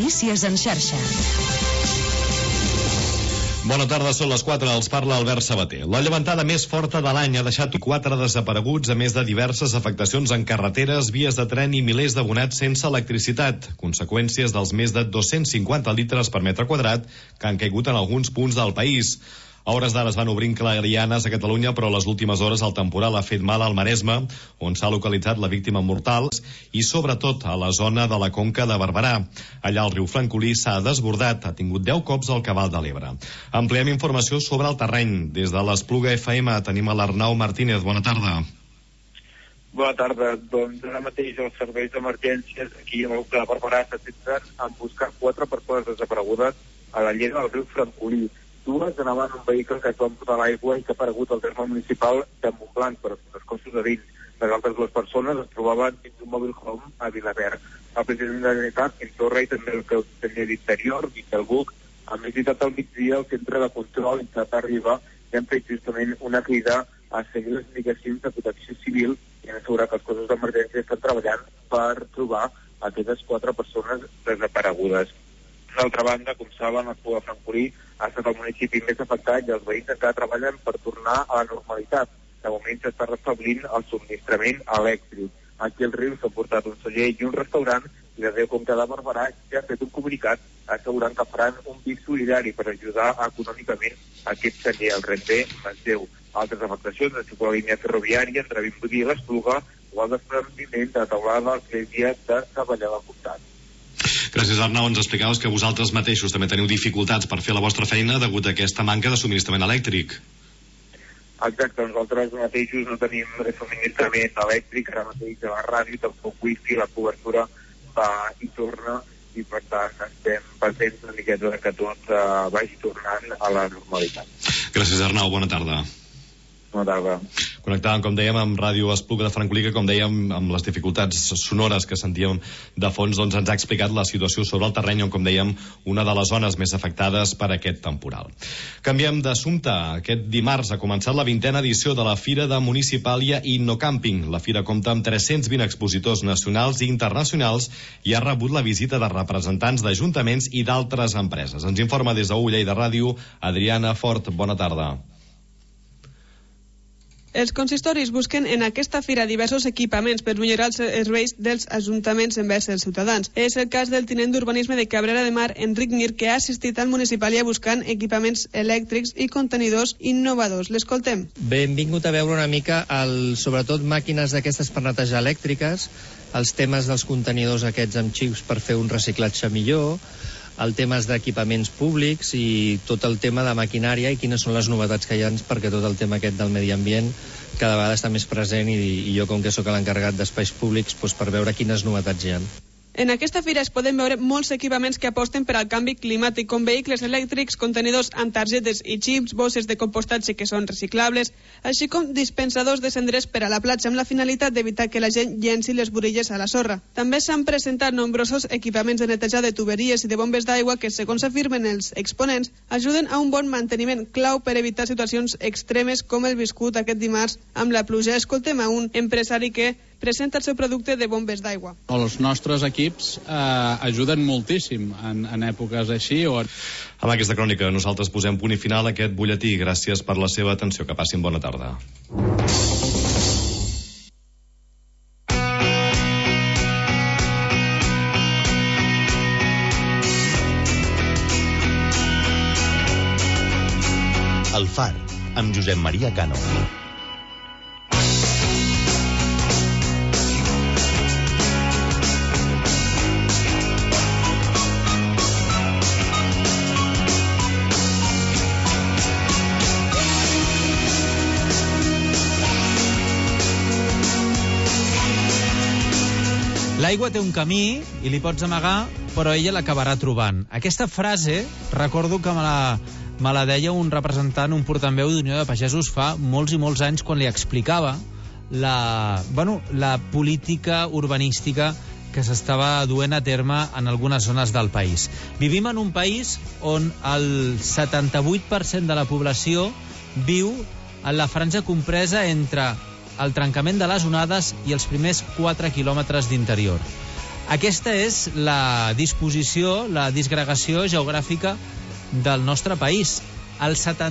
Notícies en xarxa. Bona tarda, són les 4, els parla Albert Sabater. La llevantada més forta de l'any ha deixat 4 desapareguts, a més de diverses afectacions en carreteres, vies de tren i milers d'abonats sense electricitat. Conseqüències dels més de 250 litres per metre quadrat que han caigut en alguns punts del país. A hores d'ara es van obrint clarianes a Catalunya, però a les últimes hores el temporal ha fet mal al Maresme, on s'ha localitzat la víctima mortal, i sobretot a la zona de la Conca de Barberà. Allà el riu Francolí s'ha desbordat, ha tingut 10 cops el cabal de l'Ebre. Ampliem informació sobre el terreny. Des de l'Espluga FM tenim a l'Arnau Martínez. Bona tarda. Bona tarda. Doncs ara mateix els serveis d'emergències aquí a la Conca de Barberà se centren en buscar 4 persones desaparegudes a la llera del riu Francolí. 2 anaven en un vehicle que es va emportar l'aigua i que ha aparegut al terme municipal de Montblanc, però els cossos de dins. Les altres 2 persones es trobaven dins un mòbil home a Vilaverd. El president de la Generalitat, Quim Torra, i també el conseller d'Interior, Miquel Buch, han visitat al migdia el centre de control intentat arribar i han fet justament una crida a seguir les indicacions de protecció civil i han assegurat que els cossos d'emergència estan treballant per trobar aquestes 4 persones desaparegudes. D'altra banda, com saben, l'Espluga de Francolí ha estat el municipi més afectat i els veïns encara treballen per tornar a la normalitat. De moment s'està restablint el subministrament elèctric. Aquí al riu s'ha portat un celler i un restaurant i la Conca de Barberà ja ha fet un comunicat assegurant que faran un pis solidari per ajudar econòmicament aquest celler, el Renté Manlleu. Altres afectacions han sigut la línia ferroviària entre Vimbodí i l'Espluga o el desprendiment de la teulada de l'església de Savallà del Comtat. Gràcies, Arnau. Ens explicaves que vosaltres mateixos també teniu dificultats per fer la vostra feina degut a aquesta manca de subministrament elèctric. Exacte, nosaltres mateixos no tenim subministrament elèctric, ara mateix a la ràdio, tampoc wifi, la cobertura va i torna, i per tant estem patents una miqueta que tot vagi tornant a la normalitat. Gràcies, Arnau. Bona tarda. Bona tarda. Connectàvem, com dèiem, amb Ràdio Espluga de Francolí, que, com dèiem, amb les dificultats sonores que sentíem de fons, doncs ens ha explicat la situació sobre el terreny, on, com dèiem, una de les zones més afectades per aquest temporal. Canviem d'assumpte. Aquest dimarts ha començat la 20a edició de la Fira de Municipàlia Innocàmping. La fira compta amb 320 expositors nacionals i internacionals i ha rebut la visita de representants d'ajuntaments i d'altres empreses. Ens informa des de Lleida Ràdio Adriana Fort. Bona tarda. Els consistoris busquen en aquesta fira diversos equipaments per millorar els serveis dels ajuntaments envers els ciutadans. És el cas del tinent d'Urbanisme de Cabrera de Mar, Enric Mir, que ha assistit al Municipàlia buscant equipaments elèctrics i contenidors innovadors. L'escoltem. Benvingut a veure una mica, sobretot màquines d'aquestes per netejar elèctriques, els temes dels contenidors aquests amb xips per fer un reciclatge millor, el temes d'equipaments públics i tot el tema de maquinària i quines són les novetats que hi ha, perquè tot el tema aquest del medi ambient cada vegada està més present i jo, com que sóc l'encarregat d'espais públics, doncs per veure quines novetats hi ha. En aquesta fira es poden veure molts equipaments que aposten per al canvi climàtic, com vehicles elèctrics, contenidors amb targetes i xips, bosses de compostatge que són reciclables, així com dispensadors de cendres per a la platja amb la finalitat d'evitar que la gent llenci les burilles a la sorra. També s'han presentat nombrosos equipaments de netejar de tuberies i de bombes d'aigua que, segons afirmen els exponents, ajuden a un bon manteniment, clau per evitar situacions extremes com el viscut aquest dimarts amb la pluja. Escoltem a un empresari que presenta el seu producte de bombes d'aigua. Els nostres equips ajuden moltíssim en èpoques així. Amb aquesta crònica nosaltres posem punt i final a aquest butlletí. Gràcies per la seva atenció. Que passin bona tarda. El Far, amb Josep Maria Cano. L'aigua té un camí i li pots amagar, però ella l'acabarà trobant. Aquesta frase, recordo que me la deia un representant, un portaveu d'Unió de Pagesos fa molts i molts anys, quan li explicava la política urbanística que s'estava duent a terme en algunes zones del país. Vivim en un país on el 78% de la població viu en la franja compresa entre el trencament de les onades i els primers 4 quilòmetres d'interior. Aquesta és la disposició, la disgregació geogràfica del nostre país. El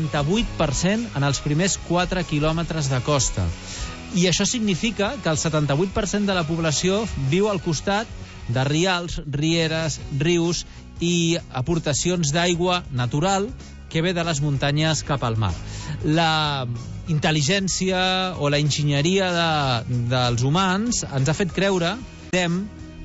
78% en els primers 4 quilòmetres de costa. I això significa que el 78% de la població viu al costat de rials, rieres, rius i aportacions d'aigua natural que ve de les muntanyes cap al mar. La intel·ligència o la enginyeria dels humans ens ha fet creure que podem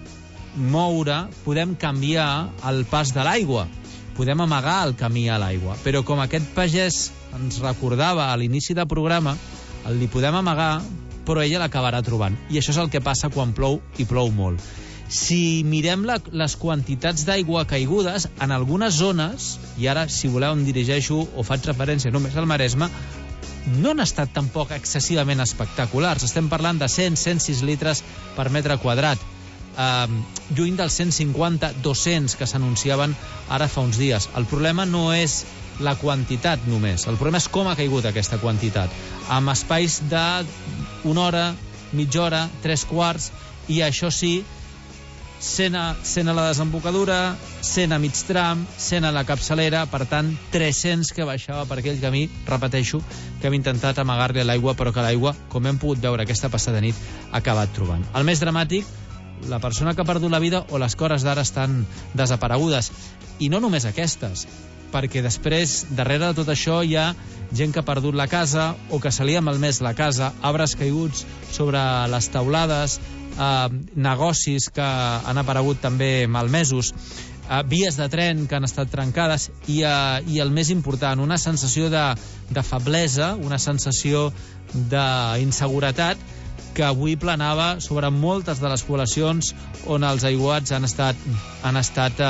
moure, podem canviar el pas de l'aigua, podem amagar el camí a l'aigua, però com aquest pagès ens recordava a l'inici del programa, li podem amagar, però ella l'acabarà trobant. I això és el que passa quan plou i plou molt. Si mirem les quantitats d'aigua caigudes, en algunes zones, i ara, si voleu, em dirigeixo o faig referència només al Maresme, no han estat tampoc excessivament espectaculars. Estem parlant de 100-106 litres per metre quadrat, lluny dels 150-200 que s'anunciaven ara fa uns dies. El problema no és la quantitat només, el problema és com ha caigut aquesta quantitat, amb espais d'una hora, mitja hora, 3 quarts, i això sí, 100 a la desembocadura, 100 a mig tram, 100 a la capçalera, per tant 300 que baixava per aquell camí, repeteixo, que hem intentat amagar-li a l'aigua, però que l'aigua, com hem pogut veure aquesta passada nit, ha acabat trobant. El més dramàtic, la persona que ha perdut la vida o les que hores d'ara estan desaparegudes. I no només aquestes, perquè després, darrere de tot això, hi ha gent que ha perdut la casa o que se li ha malmès la casa, arbres caiguts sobre les teulades, negocis que han aparegut també malmesos, vies de tren que han estat trencades i el més important, una sensació de feblesa, una sensació d'inseguretat que avui planava sobre moltes de les poblacions on els aiguats han estat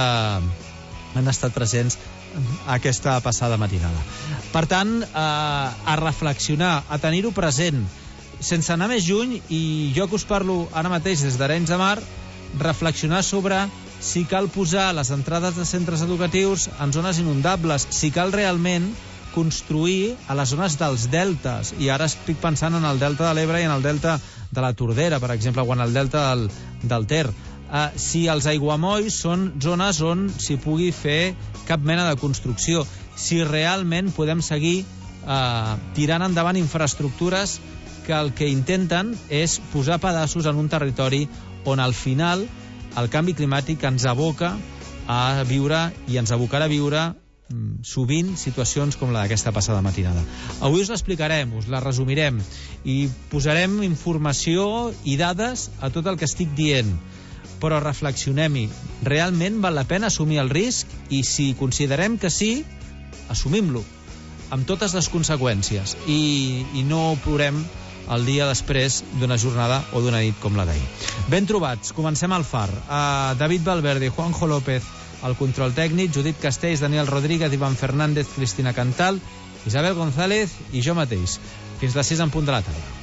presents aquesta passada matinada. Per tant, a reflexionar, a tenir-ho present, sense anar més lluny, i jo que us parlo ara mateix des d'Arenys de Mar, reflexionar sobre si cal posar les entrades de centres educatius en zones inundables, si cal realment construir a les zones dels deltes, i ara estic pensant en el delta de l'Ebre i en el delta de la Tordera, per exemple, o en el delta del Ter. Si els aiguamolls són zones on s'hi pugui fer cap mena de construcció, si realment podem seguir tirant endavant infraestructures que el que intenten és posar pedaços en un territori on al final el canvi climàtic ens aboca a viure i ens abocarà a viure sovint situacions com la d'aquesta passada matinada. Avui us l'explicarem, us la resumirem i posarem informació i dades a tot el que estic dient, però reflexionem-hi. Realment val la pena assumir el risc? I si considerem que sí, assumim-lo amb totes les conseqüències i no plorem el dia després d'una jornada o d'una nit com la d'ahir. Ben trobats, comencem al Far. David Valverde, Juanjo López, el control tècnic, Judit Castells, Daniel Rodríguez, Ivan Fernández, Cristina Cantal, Isabel González i jo mateix. Fins les 6 en punt de la tarda.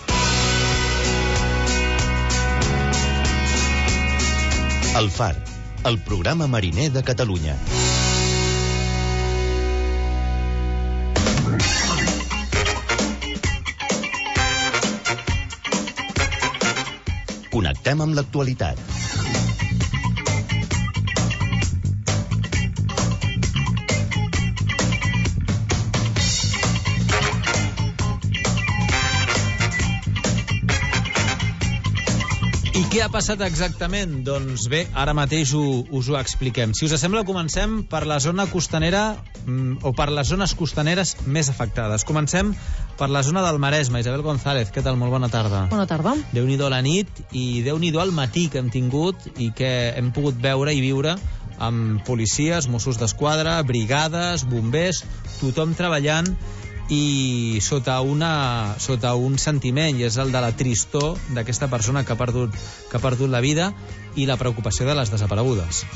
El Far, el programa mariner de Catalunya. Connectem amb l'actualitat. I què ha passat exactament? Doncs bé, ara mateix us ho expliquem. Si us sembla, comencem per la zona costanera o per les zones costaneres més afectades. Comencem per la zona del Maresme. Isabel González, què tal? Molt bona tarda. Bona tarda. Déu-n'hi-do la nit i Déu-n'hi-do el matí que hem tingut i que hem pogut veure i viure amb policies, Mossos d'Esquadra, brigades, bombers, tothom treballant i sota un sentiment, i és el de la tristor d'aquesta persona que ha perdut la vida i la preocupació de les desaparegudes.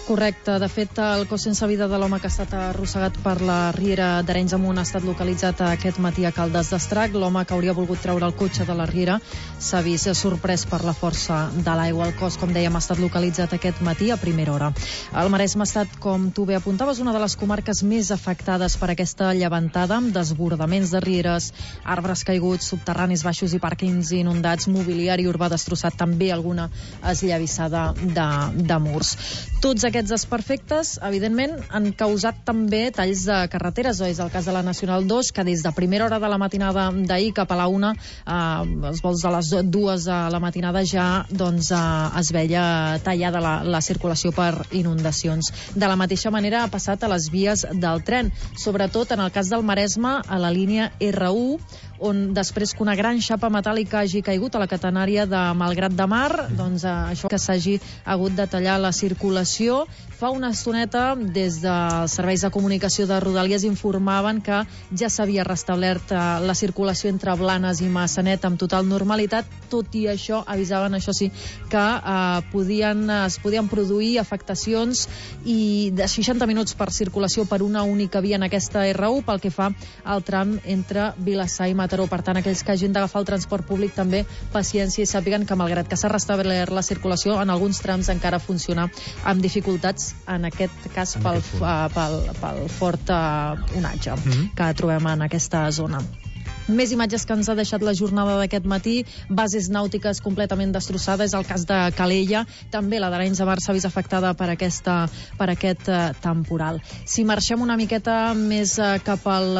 Correcte. De fet, el cos sense vida de l'home que ha estat arrossegat per la riera d'Arenys Amunt ha estat localitzat aquest matí a Caldes d'Estrac. L'home que hauria volgut treure el cotxe de la riera s'ha vist sorprès per la força de l'aigua. El cos, com dèiem, ha estat localitzat aquest matí a primera hora. El Maresme ha estat, com tu bé apuntaves, una de les comarques més afectades per aquesta llevantada, amb desbordaments de rieres, arbres caiguts, subterranis baixos i pàrquings inundats, mobiliari urbà destrossat, també alguna esllavissada de murs. Tots aquests desperfectes, evidentment, han causat també talls de carreteres. És el cas de la Nacional 2, que des de primera hora de la matinada d'ahir cap a la 1, els vols de les 2 de la matinada ja es veia tallada la circulació per inundacions. De la mateixa manera ha passat a les vies del tren, sobretot en el cas del Maresme, a la línia R1, on després que una gran xapa metàl·lica hagi caigut a la catenària de Malgrat de Mar, doncs això que s'hagi hagut de tallar la circulació. Fa una estoneta, des dels serveis de comunicació de Rodalies informaven que ja s'havia restablert la circulació entre Blanes i Massanet amb total normalitat. Tot i això, avisaven, això sí, que es podien produir afectacions i de 60 minuts per circulació per una única via en aquesta R1 pel que fa al tram entre Vilassar i Mataró. Per tant, aquells que hagin d'agafar el transport públic també paciència i sàpiguen que malgrat que s'ha restablert la circulació, en alguns trams encara funciona amb dificultats, en aquest cas pel fort onatge que trobem en aquesta zona. Més imatges que ens ha deixat la jornada d'aquest matí, bases nàutiques completament destrossades, el cas de Calella, també la d'Arenys de Mar s'ha vist afectada per aquest temporal. Si marxem una miqueta més cap al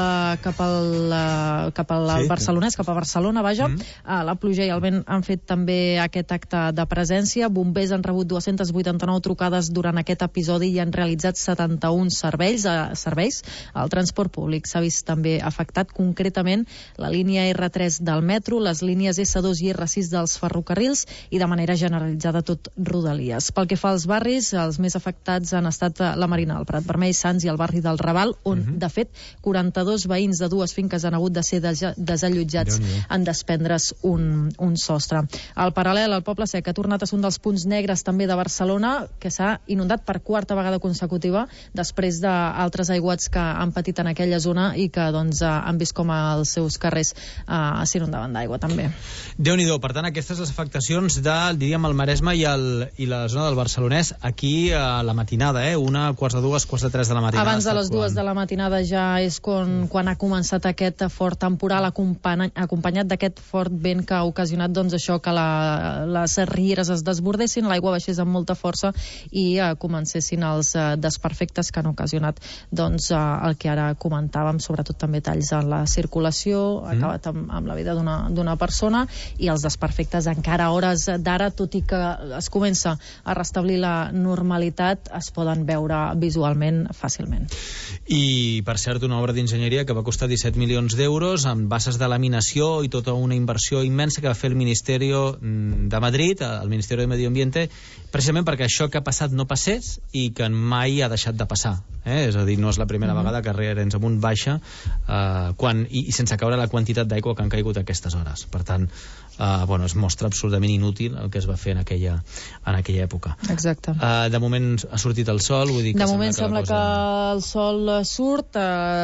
barcelonès, cap a Barcelona, vaja, la pluja i el vent han fet també aquest acte de presència. Bombers han rebut 289 trucades durant aquest episodi i han realitzat 71 serveis. El transport públic s'ha vist també afectat, concretament la línia R3 del metro, les línies S2 i R6 dels ferrocarrils i de manera generalitzada tot Rodalies. Pel que fa als barris, els més afectats han estat la Marina del Prat Vermell, Sants i el barri del Raval, on, de fet, 42 veïns de 2 finques han hagut de ser desallotjats en desprendre's un sostre. Al paral·lel, el Poble Sec ha tornat a ser un dels punts negres també de Barcelona, que s'ha inundat per quarta vegada consecutiva després d'altres aiguats que han patit en aquella zona i que han vist com els seus carrers s'inundaven d'aigua també. Déu-n'hi-do, per tant, aquestes les afectacions diríem, el Maresme i la zona del Barcelonès aquí a la matinada, 1, quarts de 2, quarts de 3 de la matinada. Abans de les 2 de la matinada ja és quan ha començat aquest fort temporal acompanyat d'aquest fort vent que ha ocasionat això, que les rieres es desbordessin, l'aigua baixés amb molta força i comencessin els desperfectes que han ocasionat el que ara comentàvem, sobretot també talls en la circulació, acabat amb la vida d'una persona i els desperfectes encara a hores d'ara, tot i que es comença a restablir la normalitat, es poden veure visualment fàcilment. I, per cert, una obra d'enginyeria que va costar 17 milions d'euros amb bases de laminació i tota una inversió immensa que va fer el Ministeri de Madrid, el Ministeri de Medi Ambiente, precisament perquè això que ha passat no passés i que mai ha deixat de passar. És a dir, no és la primera vegada que Arenys Amunt baixa i sense caure la quantitat d'aigua que han caigut a aquestes hores. Per tant, es mostra absolutament inútil el que es va fer en aquella època. Exacte. De moment ha sortit el sol, vull dir que de moment sembla que el sol surt,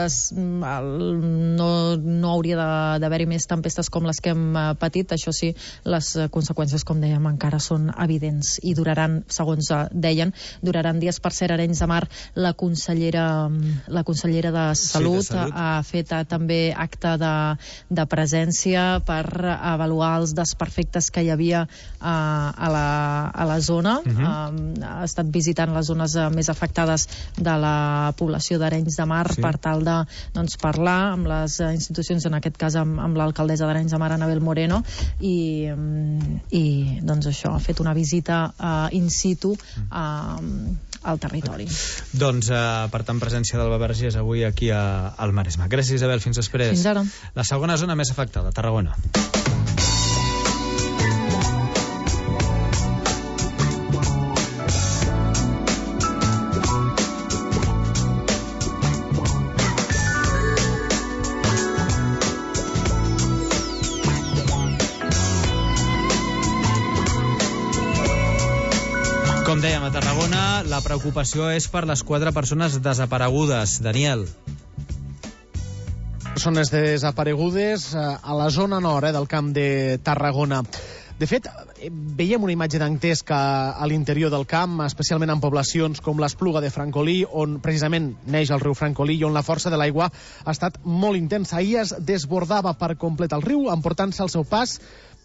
no hauria d'haver-hi més tempestes com les que hem patit. Això sí, les conseqüències, com dèiem, encara són evidents i duraran, segons deien, dies. Per cert, Arenys de Mar, la consellera de Salut ha fet també acte de presència per avaluar els desperfectes que hi havia a la zona. Ha estat visitant les zones més afectades de la població d'Arenys de Mar per tal de parlar amb les institucions, en aquest cas amb l'alcaldessa d'Arenys de Mar, Anabel Moreno, i això, ha fet una visita in situ al territori. Doncs, per tant, presència d'Alba Vergés avui aquí al Maresme. Gràcies, Isabel. Fins després. Fins ara. La segona zona més afectada, Tarragona. Com dèiem, a Tarragona la preocupació és per les 4 persones desaparegudes. Daniel. Persones desaparegudes a la zona nord del Camp de Tarragona. De fet, veiem una imatge dantesca a l'interior del camp, especialment en poblacions com l'Espluga de Francolí, on precisament neix el riu Francolí i on la força de l'aigua ha estat molt intensa. Ahir es desbordava per complet el riu, emportant-se al seu pas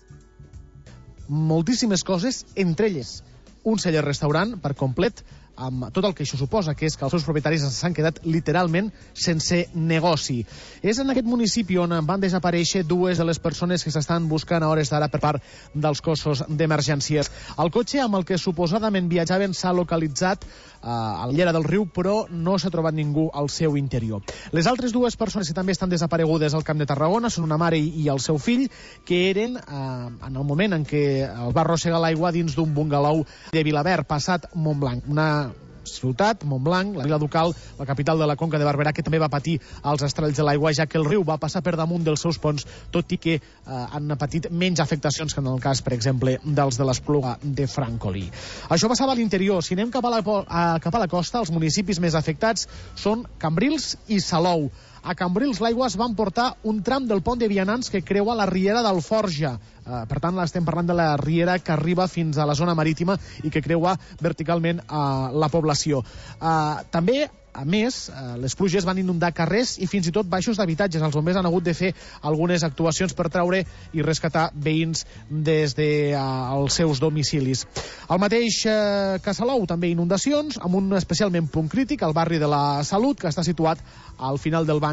moltíssimes coses, entre elles un celler-restaurant per complet, amb tot el que això suposa, que és que els seus propietaris s'han quedat literalment sense negoci. És en aquest municipi on van desaparèixer 2 de les persones que s'estan buscant a hores d'ara per part dels cossos d'emergències. El cotxe amb el que suposadament viatjaven s'ha localitzat a la llera del riu, però no s'ha trobat ningú al seu interior. Les altres 2 persones que també estan desaparegudes al Camp de Tarragona són una mare i el seu fill, que eren en el moment en què el va arrossegar l'aigua dins d'un bungalou de Vilaverd, passat Montblanc. Una ciutat, Montblanc, la vila ducal, la capital de la Conca de Barberà, que també va patir els estralls de l'aigua, ja que el riu va passar per damunt dels seus ponts, tot i que han patit menys afectacions que en el cas, per exemple, dels de l'Espluga de Francolí. Això passava a l'interior. Si anem cap a la costa, els municipis més afectats són Cambrils i Salou. A Cambrils l'aigua es va emportar un tram del pont de Vianants que creua la riera d'Alforja. Per tant, estem parlant de la riera que arriba fins a la zona marítima i que creua verticalment la població. També, a més, les pluges van inundar carrers i fins i tot baixos d'habitatges. Els bombers han hagut de fer algunes actuacions per treure i rescatar veïns des dels seus domicilis. Al mateix que Salou, també inundacions, amb un especialment punt crític, al barri de la Salut, que està situat al final del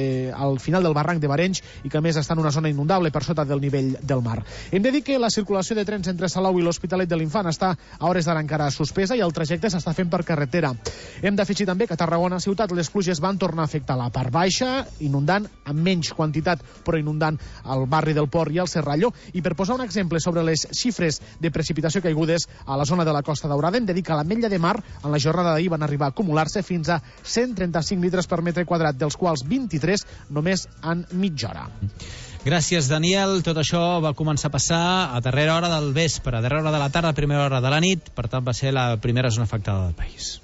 barranc de Barenys i que a més està en una zona inundable per sota del nivell del mar. Hem de dir que la circulació de trens entre Salou i l'Hospitalet de l'Infant està a hores d'ara encara suspesa i el trajecte s'està fent per carretera. Hem d'afegir també que a Tarragona ciutat les pluges van tornar a afectar la part baixa, inundant amb menys quantitat, però inundant el barri del Port i el Serrallo. I per posar un exemple sobre les xifres de precipitació caigudes a la zona de la Costa Daurada, hem de dir que a l'Ametlla de Mar en la jornada d'ahir van arribar a acumular-se fins a 135 litres per metre quadrat, dels quals 23 només en mitja hora. Gràcies, Daniel. Tot això va començar a passar a darrera hora del vespre, a darrera hora de la tarda, a primera hora de la nit. Per tant, va ser la primera zona afectada del país.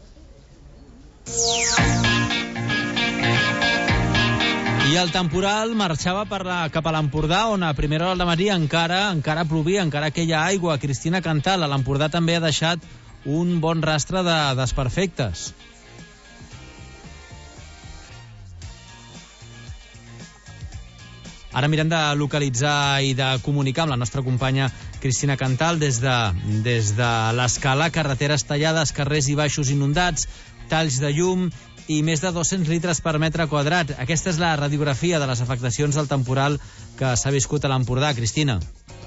I el temporal marxava cap a l'Empordà, on a primera hora del matí encara plovia, encara queia aigua. Cristina Cantal, a l'Empordà també ha deixat un bon rastre de desperfectes. Ara mirem de localitzar i de comunicar amb la nostra companya Cristina Cantal des de l'Escala, carreteres tallades, carrers i baixos inundats, talls de llum i més de 200 litres per metre quadrat. Aquesta és la radiografia de les afectacions del temporal que s'ha viscut a l'Empordà. Cristina.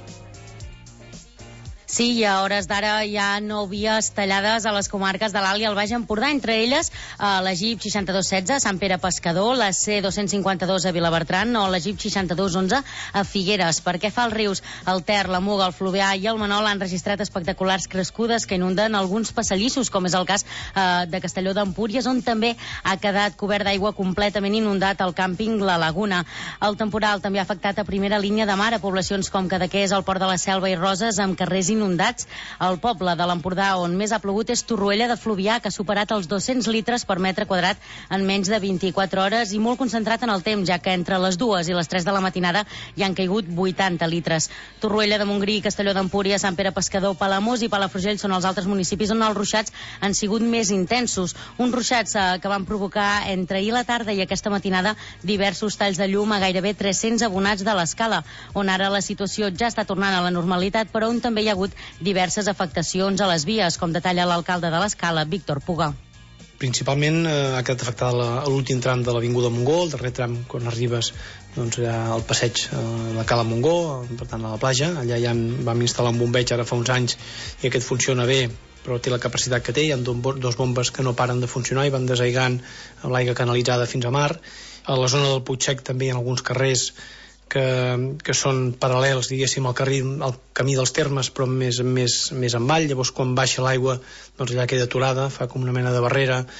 Sí, i a hores d'ara hi ha 9 vies tallades a les comarques de l'Alt i el Baix Empordà, entre elles la GIP 6216 a Sant Pere Pescador, la C252 a Vilabertran o la GIP 6211 a Figueres. Per què fa els rius? El Ter, la Muga, el Fluvià i el Manol han registrat espectaculars crescudes que inunden alguns passadissos, com és el cas de Castelló d'Empúries, on també ha quedat cobert d'aigua completament inundat el càmping La Laguna. El temporal també ha afectat a primera línia de mar a poblacions com Cadaqués, el Port de la Selva i Roses, amb carrers inundats. El poble de l'Empordà on més ha plogut és Torroella de Fluvià, que ha superat els 200 litres per metre quadrat en menys de 24 hores i molt concentrat en el temps, ja que entre les 2 i les 3 de la matinada hi han caigut 80 litres. Torroella de Montgrí, Castelló d'Empúries, Sant Pere Pescador, Palamós i Palafrugell són els altres municipis on els ruixats han sigut més intensos. Uns ruixats que van provocar entre ahir la tarda i aquesta matinada diversos talls de llum a gairebé 300 abonats de l'Escala, on ara la situació ja està tornant a la normalitat, però on també hi ha hagut diverses afectacions a les vies, com detalla l'alcalde de l'Escala, Víctor Puga. Principalment ha quedat afectada l'últim tram de l'Avinguda Montgó, el darrer tram quan arribes al passeig de Cala Montgó, per tant a la platja. Allà ja vam instal·lar un bombeig ara fa uns anys i aquest funciona bé, però té la capacitat que té. Hi ha 2 bombes que no paren de funcionar i van desaigant amb l'aigua canalitzada fins a mar. A la zona del Puigsec també hi ha alguns carrers que són paral·lels, diguéssim, al camí dels Termes, però més en vall. Llavors, quan baixa l'aigua, doncs allà queda aturada, fa com una mena de barrera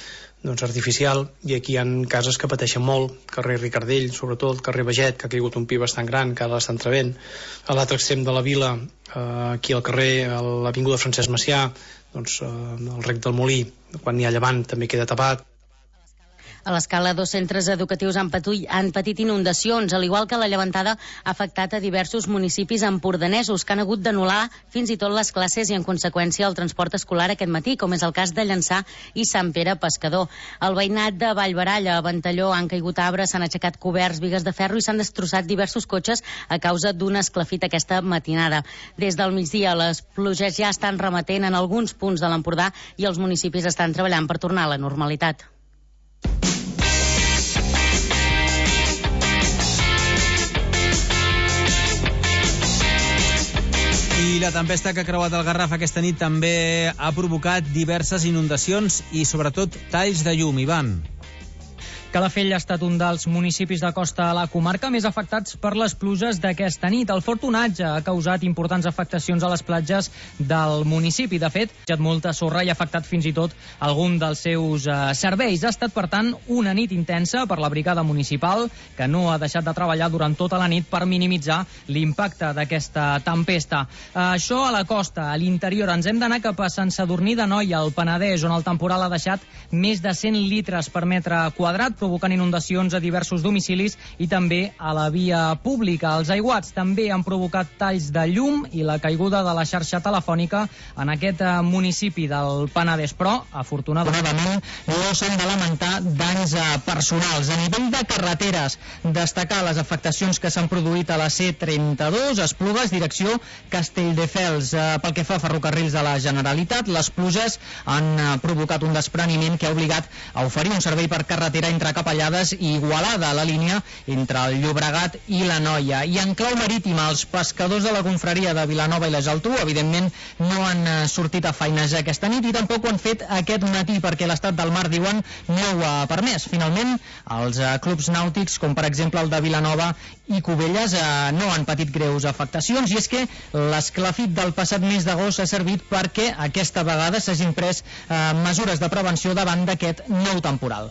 artificial, i aquí hi ha cases que pateixen molt, carrer Ricardell, sobretot, carrer Baget, que ha caigut un pi bastant gran, que ara l'està entrevent. A l'altre extrem de la vila, aquí al carrer, a l'avinguda Francesc Macià, el rec del Molí, quan hi ha llevant, també queda tapat. A l'Escala, 2 centres educatius han patit inundacions, al igual que la llevantada ha afectat a diversos municipis empordanesos que han hagut d'anul·lar fins i tot les classes i, en conseqüència, el transport escolar aquest matí, com és el cas de Llançà i Sant Pere Pescador. Al veïnat de Vallbaralla, a Ventalló, han caigut arbres, s'han aixecat coberts, bigues de ferro i s'han destrossat diversos cotxes a causa d'un esclafit aquesta matinada. Des del migdia, les pluges ja estan remetent en alguns punts de l'Empordà i els municipis estan treballant per tornar a la normalitat. I la tempesta que ha creuat el Garraf aquesta nit també ha provocat diverses inundacions i, sobretot, talls de llum. Ivan. Calafell ha estat un dels municipis de costa a la comarca més afectats per les pluges d'aquesta nit. El fort onatge ha causat importants afectacions a les platges del municipi. De fet, ha molta sorra i ha afectat fins i tot algun dels seus serveis. Ha estat, per tant, una nit intensa per la brigada municipal, que no ha deixat de treballar durant tota la nit per minimitzar l'impacte d'aquesta tempesta. Això a la costa. A l'interior ens hem d'anar cap a Sant Sadurní d'Anoia, al Penedès, on el temporal ha deixat més de 100 litres per metre quadrat, provocant inundacions a diversos domicilis i també a la via pública. Els aiguats també han provocat talls de llum i la caiguda de la xarxa telefònica en aquest municipi del Penedès, però, afortunadament, no s'han de lamentar danys personals. A nivell de carreteres, destacar les afectacions que s'han produït a la C32, Esplugues, direcció Castelldefels. Pel que fa a ferrocarrils de la Generalitat, les pluges han provocat un despreniment que ha obligat a oferir un servei per carretera entre Capellades i Igualada, a la línia entre el Llobregat i la Noia. I en clau marítima, els pescadors de la confraria de Vilanova i la Geltrú, evidentment, no han sortit a feinejar aquesta nit i tampoc ho han fet aquest matí, perquè l'estat del mar, diuen, no ho ha permès. Finalment, els clubs nàutics, com per exemple el de Vilanova i Cubelles, no han patit greus afectacions, i és que l'esclafit del passat mes d'agost ha servit perquè aquesta vegada s'hagin pres mesures de prevenció davant d'aquest nou temporal.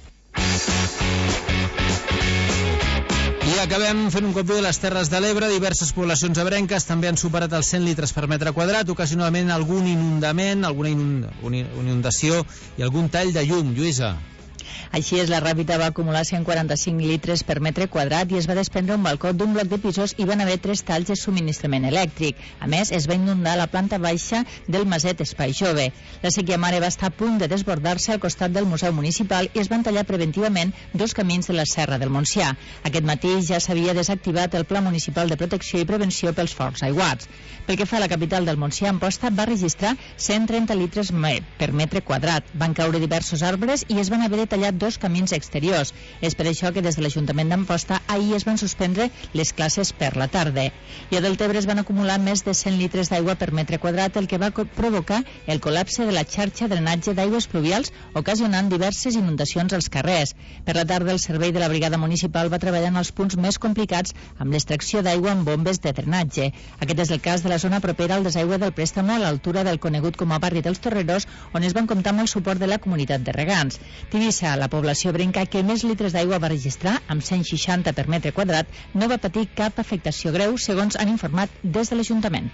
I acabem fent un cop d'ull a les Terres de l'Ebre. Diverses poblacions ebrenques també han superat els 100 litres per metre quadrat, ocasionalment algun inundament, alguna inundació i algun tall de llum. Lluïsa. Així és, la Ràpita va acumular 145 litres per metre quadrat i es va desprendre un balcó d'un bloc de pisos i van haver 3 talls de subministrament elèctric. A més, es va inundar la planta baixa del Maset Espai Jove. La Sèquia Mare va estar a punt de desbordar-se al costat del Museu Municipal i es van tallar preventivament 2 camins de la Serra del Montsià. Aquest matí ja s'havia desactivat el Pla Municipal de Protecció i Prevenció pels forts aiguats. Pel que fa a la capital del Montsià, Amposta va registrar 130 litres per metre quadrat. Van caure diversos arbres i es van haver de tallar 2 camins exteriors. És per això que des de l'Ajuntament d'Amposta ahir es van suspendre les classes per la tarda. I a Deltebre es van acumular més de 100 litres d'aigua per metre quadrat, el que va provocar el col·lapse de la xarxa de drenatge d'aigües pluvials, ocasionant diverses inundacions als carrers. Per la tarda, el servei de la brigada municipal va treballar en els punts més complicats amb l'extracció d'aigua amb bombes de drenatge. Aquest és el cas de la zona propera al desaigüe del Préstamo, a l'altura del conegut com a barri dels Torreros, on es van comptar amb el suport de la comunitat de regants. Tivissa, la població ebrenca que més litres d'aigua va registrar, amb 160 per metre quadrat, no va patir cap afectació greu, segons han informat des de l'Ajuntament.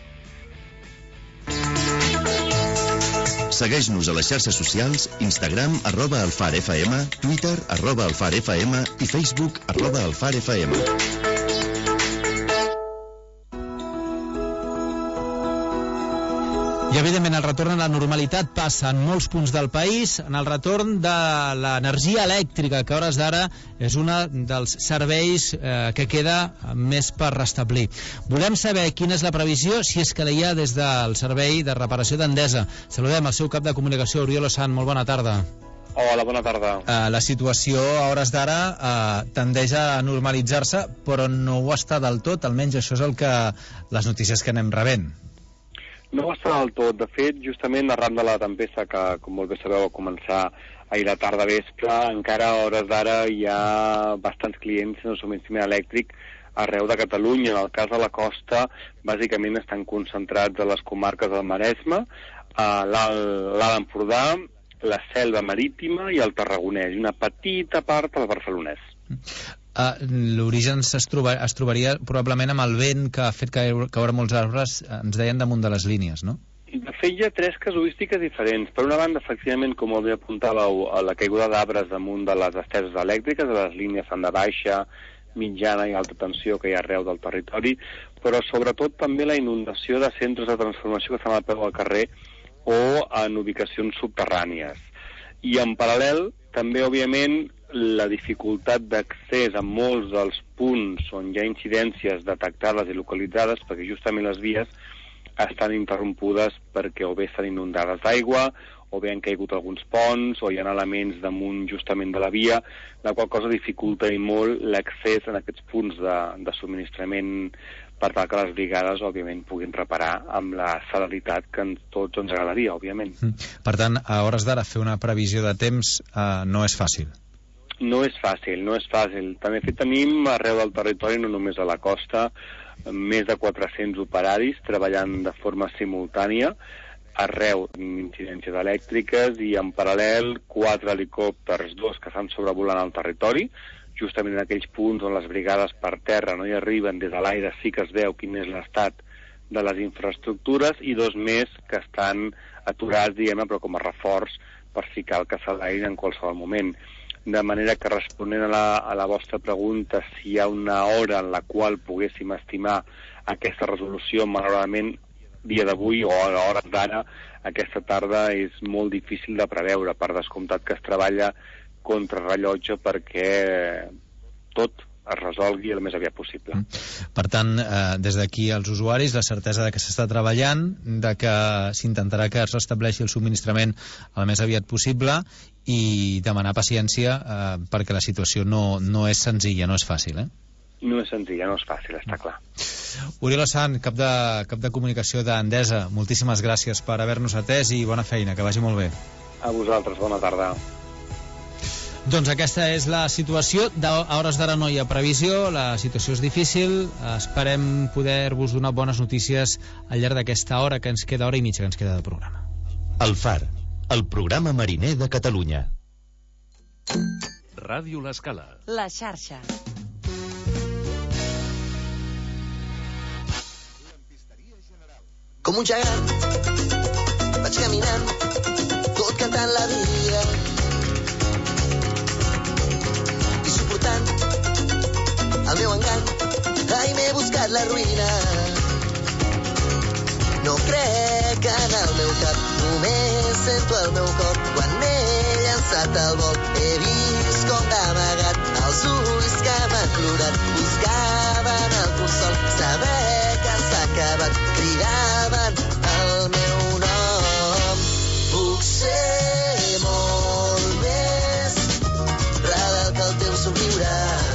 Segueix-nos a les xarxes socials, Instagram, @alfarfm, Twitter, @alfarfm i Facebook, @alfarfm. I, evidentment, el retorn a la normalitat passa en molts punts del país, en el retorn de l'energia elèctrica, que a hores d'ara és un dels serveis que queda més per restablir. Volem saber quina és la previsió, si és que la hi ha des del Servei de Reparació d'Endesa. Saludem el seu cap de comunicació, Oriol Ossant. Molt bona tarda. Hola, bona tarda. La situació a hores d'ara tendeix a normalitzar-se, però no ho està del tot, almenys això és el que les notícies que anem rebent. No va estar del tot. De fet, justament arran de la tempesta, que, com molt bé sabeu, va començar ahir la tarda vespre, encara a hores d'ara hi ha bastants clients en el subministrament elèctric arreu de Catalunya. En el cas de la costa, bàsicament estan concentrats a les comarques del Maresme, a l'Alt Empordà, la Selva Marítima i el Tarragonès, i una petita part al Barcelonès. L'origen es trobaria probablement amb el vent que ha fet caure molts arbres, ens deien, damunt de les línies, no? De fet, hi ha 3 casuístiques diferents. Per una banda, efectivament, com molt bé apuntàveu, la caiguda d'arbres damunt de les esteses elèctriques, de les línies de baixa, mitjana i alta tensió que hi ha arreu del territori, però sobretot també la inundació de centres de transformació que estan al peu del carrer o en ubicacions subterrànies. I en paral·lel, també, òbviament, la dificultat d'accés a molts dels punts on hi ha incidències detectades i localitzades, perquè justament les vies estan interrompudes perquè o bé estan inundades d'aigua, o bé han caigut alguns ponts, o hi ha elements damunt justament de la via, la qual cosa dificulta i molt l'accés en aquests punts de subministrament per tal que les brigades, òbviament, puguin reparar amb la celeritat que a tots ens agradaria, òbviament. Per tant, a hores d'ara, fer una previsió de temps no és fàcil. No és fàcil, no és fàcil. També tenim arreu del territori, no només a la costa, més de 400 operaris treballant de forma simultània arreu d'incidències elèctriques i en paral·lel 4 helicòpters, 2 que estan sobrevolant el territori, justament en aquells punts on les brigades per terra no hi arriben, des de l'aire sí que es veu quin és l'estat de les infraestructures, i 2 més que estan aturats, diguem-ne, però com a reforç per si cal que s'alairin en qualsevol moment. De manera que, responent a la vostra pregunta, si hi ha una hora en la qual poguéssim estimar aquesta resolució, malauradament, dia d'avui o a hores d'ara, aquesta tarda és molt difícil de preveure, per descomptat que es treballa contra rellotge perquè tot es resolgui el més aviat possible. Per tant, des d'aquí als usuaris, la certesa de que s'està treballant, de que s'intentarà que es restableixi el subministrament el més aviat possible i demanar paciència perquè la situació no és senzilla, no és fàcil, No és senzilla, no és fàcil, està clar. Oriol Sant, cap de comunicació d'Endesa, moltíssimes gràcies per haver-nos atès i bona feina, que vagi molt bé. A vosaltres, bona tarda. Doncs aquesta és la situació. A hores d'ara no hi ha previsió, la situació és difícil. Esperem poder-vos donar bones notícies al llarg d'aquesta hora que ens queda, hora i mitja que ens queda de programa. El Far, el programa mariner de Catalunya. Ràdio L'Escala. La xarxa. Com un gegant vaig caminant, tot cantant la vida i suportant el meu engany. Ai, m'he buscat la ruïna. No crec en el meu cap, només sento el meu cor. Quan m'he llançat al vol, he vist com d'amagat els ulls que m'han plorat buscaven el consol, saber que s'ha acabat, cridaven el meu nom. Puc ser molt més rebel que el teu somriure.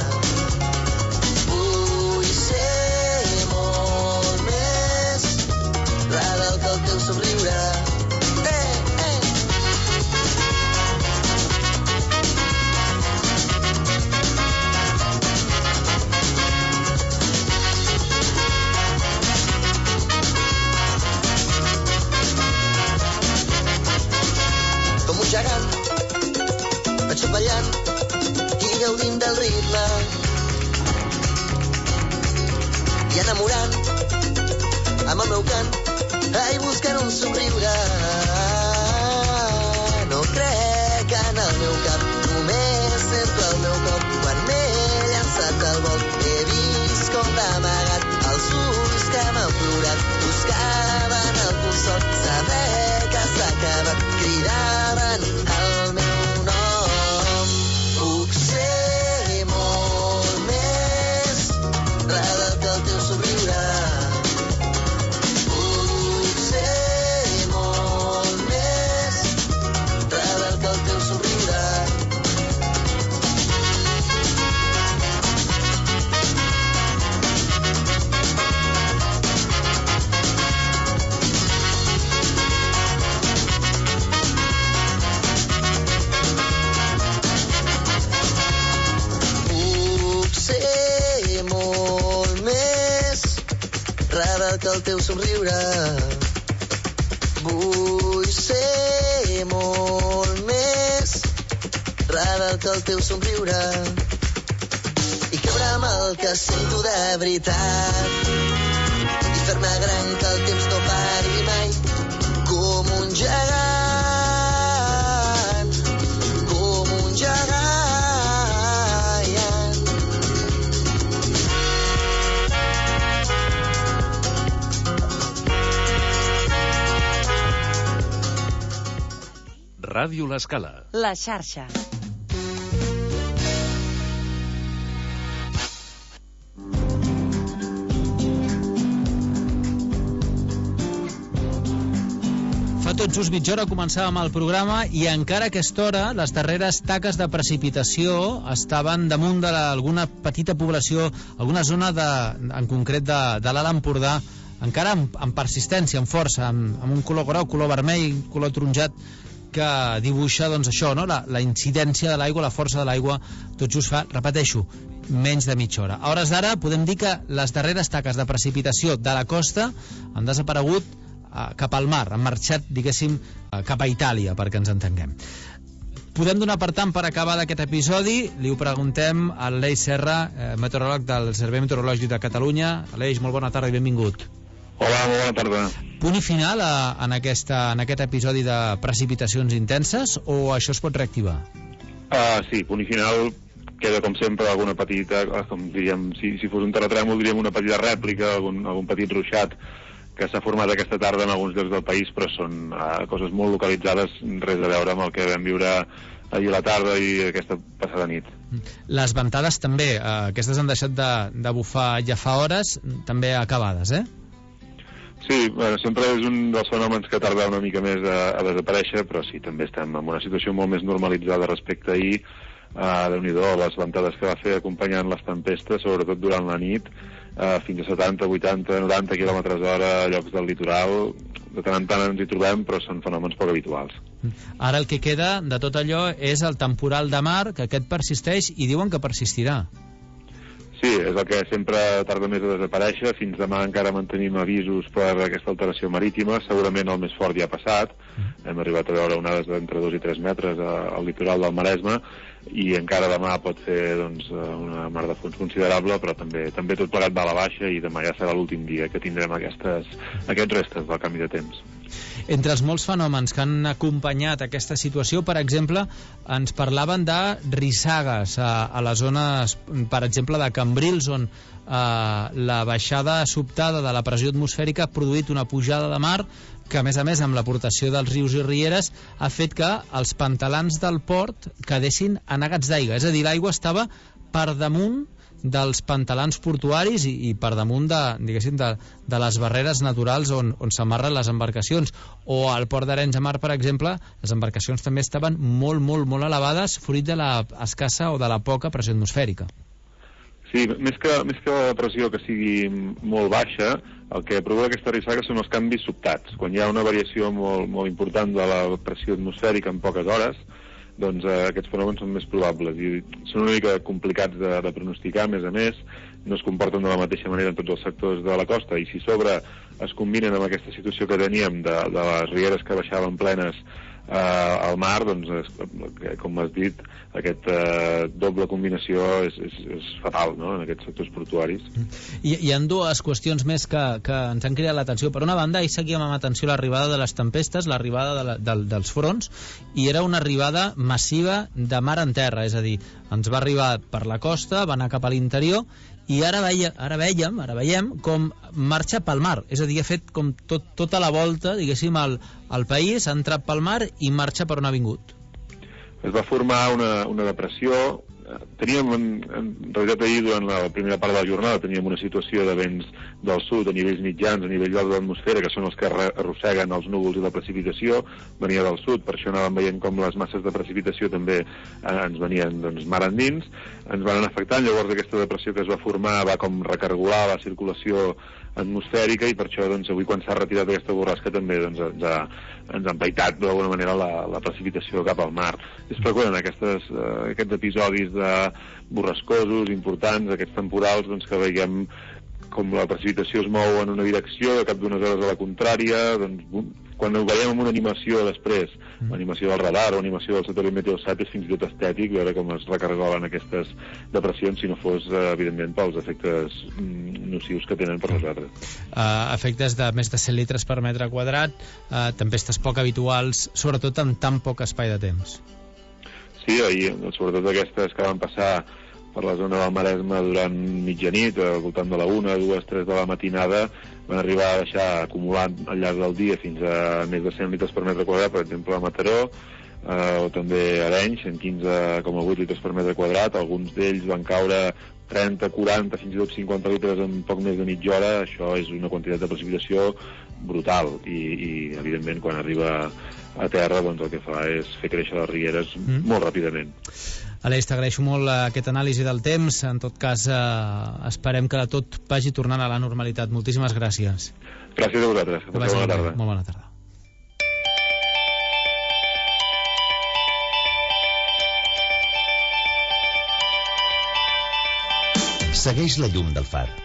Vull ser molt més rebel que el teu somriure. Gegant, vaig tot ballant i gaudint del ritme i enamorant amb el meu cant, ai, buscant un somriure. No crec en el meu cap, només sento el meu cor. Quan m'he llançat al vol, he vist com d'amagat els ulls que m'han plorat buscaven el consol, saber que s'ha acabat, cridaven el meu nom. Puc ser molt més rebel que el teu somriure. Puc ser molt més rebel que el teu somriure. Rebel que el teu somriure. Vull ser molt més rar del que el teu somriure i creure amb el que sento de veritat i fer-me gran que el temps no pari mai com un gegant Ràdio L'Escala. La xarxa. Fa tot just mitja hora començàvem el programa i encara a aquesta hora les darreres taques de precipitació estaven damunt d'alguna petita població, alguna zona en concret de l'Alt Empordà, encara amb persistència, amb força, amb un color groc, color vermell, color taronjat, que dibuixa doncs, això, no? La incidència de l'aigua, la força de l'aigua, tot just fa, repeteixo, menys de mitja hora. A hores d'ara podem dir que les darreres taques de precipitació de la costa han desaparegut cap al mar, han marxat, diguéssim, cap a Itàlia, perquè ens entenguem. Podem donar, per tant, per acabar d'aquest episodi, li ho preguntem a l'Aleix Serra, meteoròleg del Servei Meteorològic de Catalunya. Aleix, molt bona tarda i benvingut. Hola, molt bona tarda. Punt i final en aquest episodi de precipitacions intenses o això es pot reactivar? Sí, punt i final. Queda, com sempre, alguna petita, com diríem, si fos un terratrèmol, diríem una petita rèplica, algun petit ruixat que s'ha format aquesta tarda en alguns llocs del país, però són coses molt localitzades, res a veure amb el que vam viure ahir a la tarda i aquesta passada nit. Les ventades també, aquestes han deixat de bufar ja fa hores, també acabades, eh? Sí, bueno, sempre és un dels fenòmens que tarda una mica més a desaparèixer, però sí, també estem en una situació molt més normalitzada respecte a ahir. Déu-n'hi-do, les ventades que va fer acompanyant les tempestes, sobretot durant la nit, fins a 70, 80, 90 quilòmetres hora a llocs del litoral. De tant en tant ens hi trobem, però són fenòmens poc habituals. Ara el que queda de tot allò és el temporal de mar, que aquest persisteix i diuen que persistirà. Sí, és el que sempre tarda més a desaparèixer. Fins demà encara mantenim avisos per aquesta alteració marítima. Segurament el més fort ja ha passat. Hem arribat a veure onades d'entre 2 i 3 metres al litoral del Maresme i encara demà pot ser doncs, una mar de fons considerable, però també tot plegat va a la baixa i demà ja serà l'últim dia que tindrem aquests restes del canvi de temps. Entre els molts fenòmens que han acompanyat aquesta situació, per exemple, ens parlaven de rissagues a les zones, per exemple, de Cambrils, on la baixada sobtada de la pressió atmosfèrica ha produït una pujada de mar que, a més, amb l'aportació dels rius i rieres, ha fet que els pantalans del port quedessin anegats d'aigua. És a dir, l'aigua estava per damunt dels pantalans portuaris i per damunt de les barreres naturals on s'amarren les embarcacions. O al port d'Arenys de Mar, per exemple, les embarcacions també estaven molt, molt, molt elevades fruit de la escassa o de la poca pressió atmosfèrica. Sí, més que la pressió que sigui molt baixa, el que provoca aquesta rissaga són els canvis sobtats. Quan hi ha una variació molt, molt important de la pressió atmosfèrica en poques hores, doncs aquests fenòmens són més probables i són una mica complicats de pronosticar. A més, no es comporten de la mateixa manera en tots els sectors de la costa, i si sobre es combinen amb aquesta situació que teníem de les rieres que baixaven plenes al mar, doncs, com has dit, aquesta doble combinació és fatal, no?, en aquests sectors portuaris. Hi ha dues qüestions més que ens han cridat l'atenció. Per una banda, hi seguíem amb atenció l'arribada de les tempestes, l'arribada dels fronts, i era una arribada massiva de mar en terra, és a dir, ens va arribar per la costa, va anar cap a l'interior, i ara veiem com marxa pel mar, és a dir, ha fet com tota la volta, diguéssim, al país, ha entrat pel mar i marxa per on ha vingut. Es va formar una depressió. Teníem, en realitat, ahir, durant la primera part de la jornada, teníem una situació de vents del sud a nivells mitjans, a nivell de l'atmosfera, que són els que arrosseguen els núvols i la precipitació. Venia del sud, per això anàvem veient com les masses de precipitació també ens venien, doncs, mar endins, ens van anar afectant. Llavors aquesta depressió que es va formar va com recargolar la circulació atmosfèrica, i per això, doncs, avui, quan s'ha retirat aquesta borrasca, també, doncs, ens ha empaitat d'alguna manera la precipitació cap al mar. És freqüent aquests episodis de borrascosos importants, aquests temporals, doncs, que veiem com la precipitació es mou en una direcció, de cap d'unes hores a la contrària, doncs quan ho veiem en una animació després, animació del radar o animació del satèl·lit Meteosat, és fins i tot estètic veure com es recarregolen aquestes depressions, si no fos, evidentment, pels efectes nocius que tenen per nosaltres. Efectes de més de 100 litres per metre quadrat, tempestes poc habituals, sobretot en tan poc espai de temps. Sí, sobretot aquestes que van passar per la zona del Maresme durant mitjanit, al voltant de la 1, 2, 3 de la matinada, van arribar a deixar acumulant al llarg del dia fins a més de 100 litres per metre quadrat, per exemple a Mataró, o també a Arenys, 115,8 litres per metre quadrat. Alguns d'ells van caure 30, 40, fins i tot 50 litres en poc més de mitja hora. Això és una quantitat de precipitació brutal i evidentment, quan arriba a terra, doncs el que fa és fer créixer les rieres molt ràpidament. Aleix, t'agraeixo molt aquesta anàlisi del temps. En tot cas, esperem que tot vagi tornant a la normalitat. Moltíssimes gràcies. Gràcies a vosaltres. Que vagi bona tarda. Molt bona tarda. Segueix la llum del far.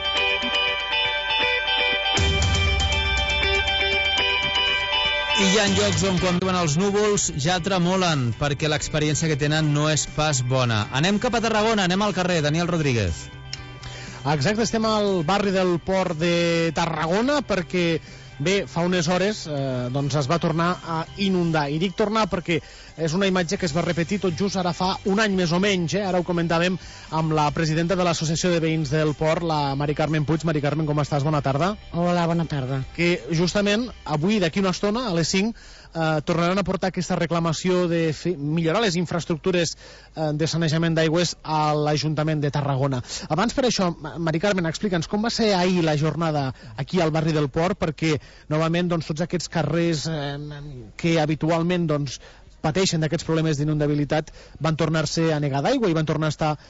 I hi ha llocs on quan viuen els núvols ja tremolen, perquè l'experiència que tenen no és pas bona. Anem cap a Tarragona, anem al carrer. Daniel Rodríguez. Exacte, estem al barri del Port de Tarragona perquè, bé, fa unes hores doncs es va tornar a inundar. I dic tornar perquè és una imatge que es va repetir tot just ara fa un any més o menys. Ara ho comentàvem amb la presidenta de l'Associació de Veïns del Port, la Mari Carmen Puig. Mari Carmen, com estàs? Bona tarda. Hola, bona tarda. Que justament avui, d'aquí una estona, a les 5, tornaran a portar aquesta reclamació de millorar les infraestructures de sanejament d'aigües a l'Ajuntament de Tarragona. Abans, per això, Mari Carmen, explica'ns com va ser ahir la jornada aquí al barri del Port, perquè novament doncs, tots aquests carrers que habitualment doncs, pateixen d'aquests problemes d'inundabilitat van tornar-se a negar d'aigua i van tornar a estar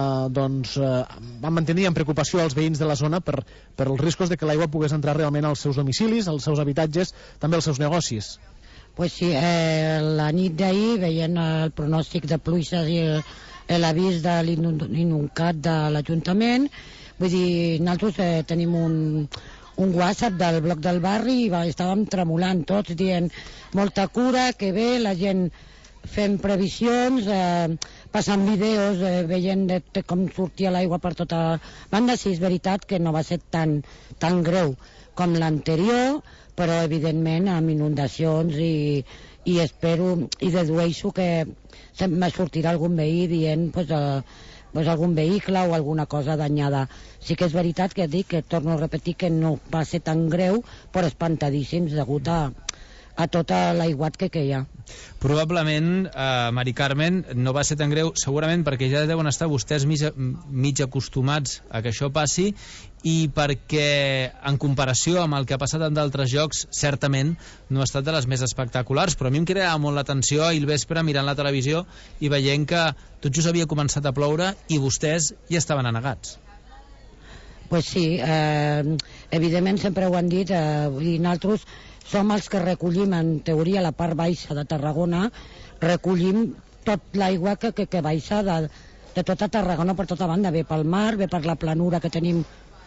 van mantenir en preocupació els veïns de la zona per els riscos de que l'aigua pogués entrar realment als seus domicilis, als seus habitatges, també als seus negocis. Pues sí, la nit d'ahir, veient el pronòstic de pluges i l'avís de l'inundat de l'Ajuntament, vull dir, nosaltres tenim un WhatsApp del bloc del barri i estàvem tremolant tots dient molta cura, que bé, la gent fent previsions, passant vídeos, veient com sortia l'aigua per tota banda. Sí, és veritat que no va ser tan greu com l'anterior, però evidentment amb inundacions i espero i dedueixo que me sortirà algun veí dient algun vehicle o alguna cosa danyada. Sí que és veritat que dic, que torno a repetir, que no va ser tan greu, però espantadíssims degut a tot l'aiguat que hi ha. Probablement, Mari Carmen, no va ser tan greu, segurament perquè ja deuen estar vostès mig acostumats a que això passi i perquè, en comparació amb el que ha passat en d'altres llocs, certament no ha estat de les més espectaculars, però a mi em cridava molt l'atenció ahir al vespre mirant la televisió i veient que tot just havia començat a ploure i vostès ja estaven anegats. Pues sí, evidentment sempre ho han dit, i nosaltres som els que recollim, en teoria, la part baixa de Tarragona, recollim tot l'aigua que baixa de tota Tarragona per tota banda, ve pel mar, ve per la planura que tenim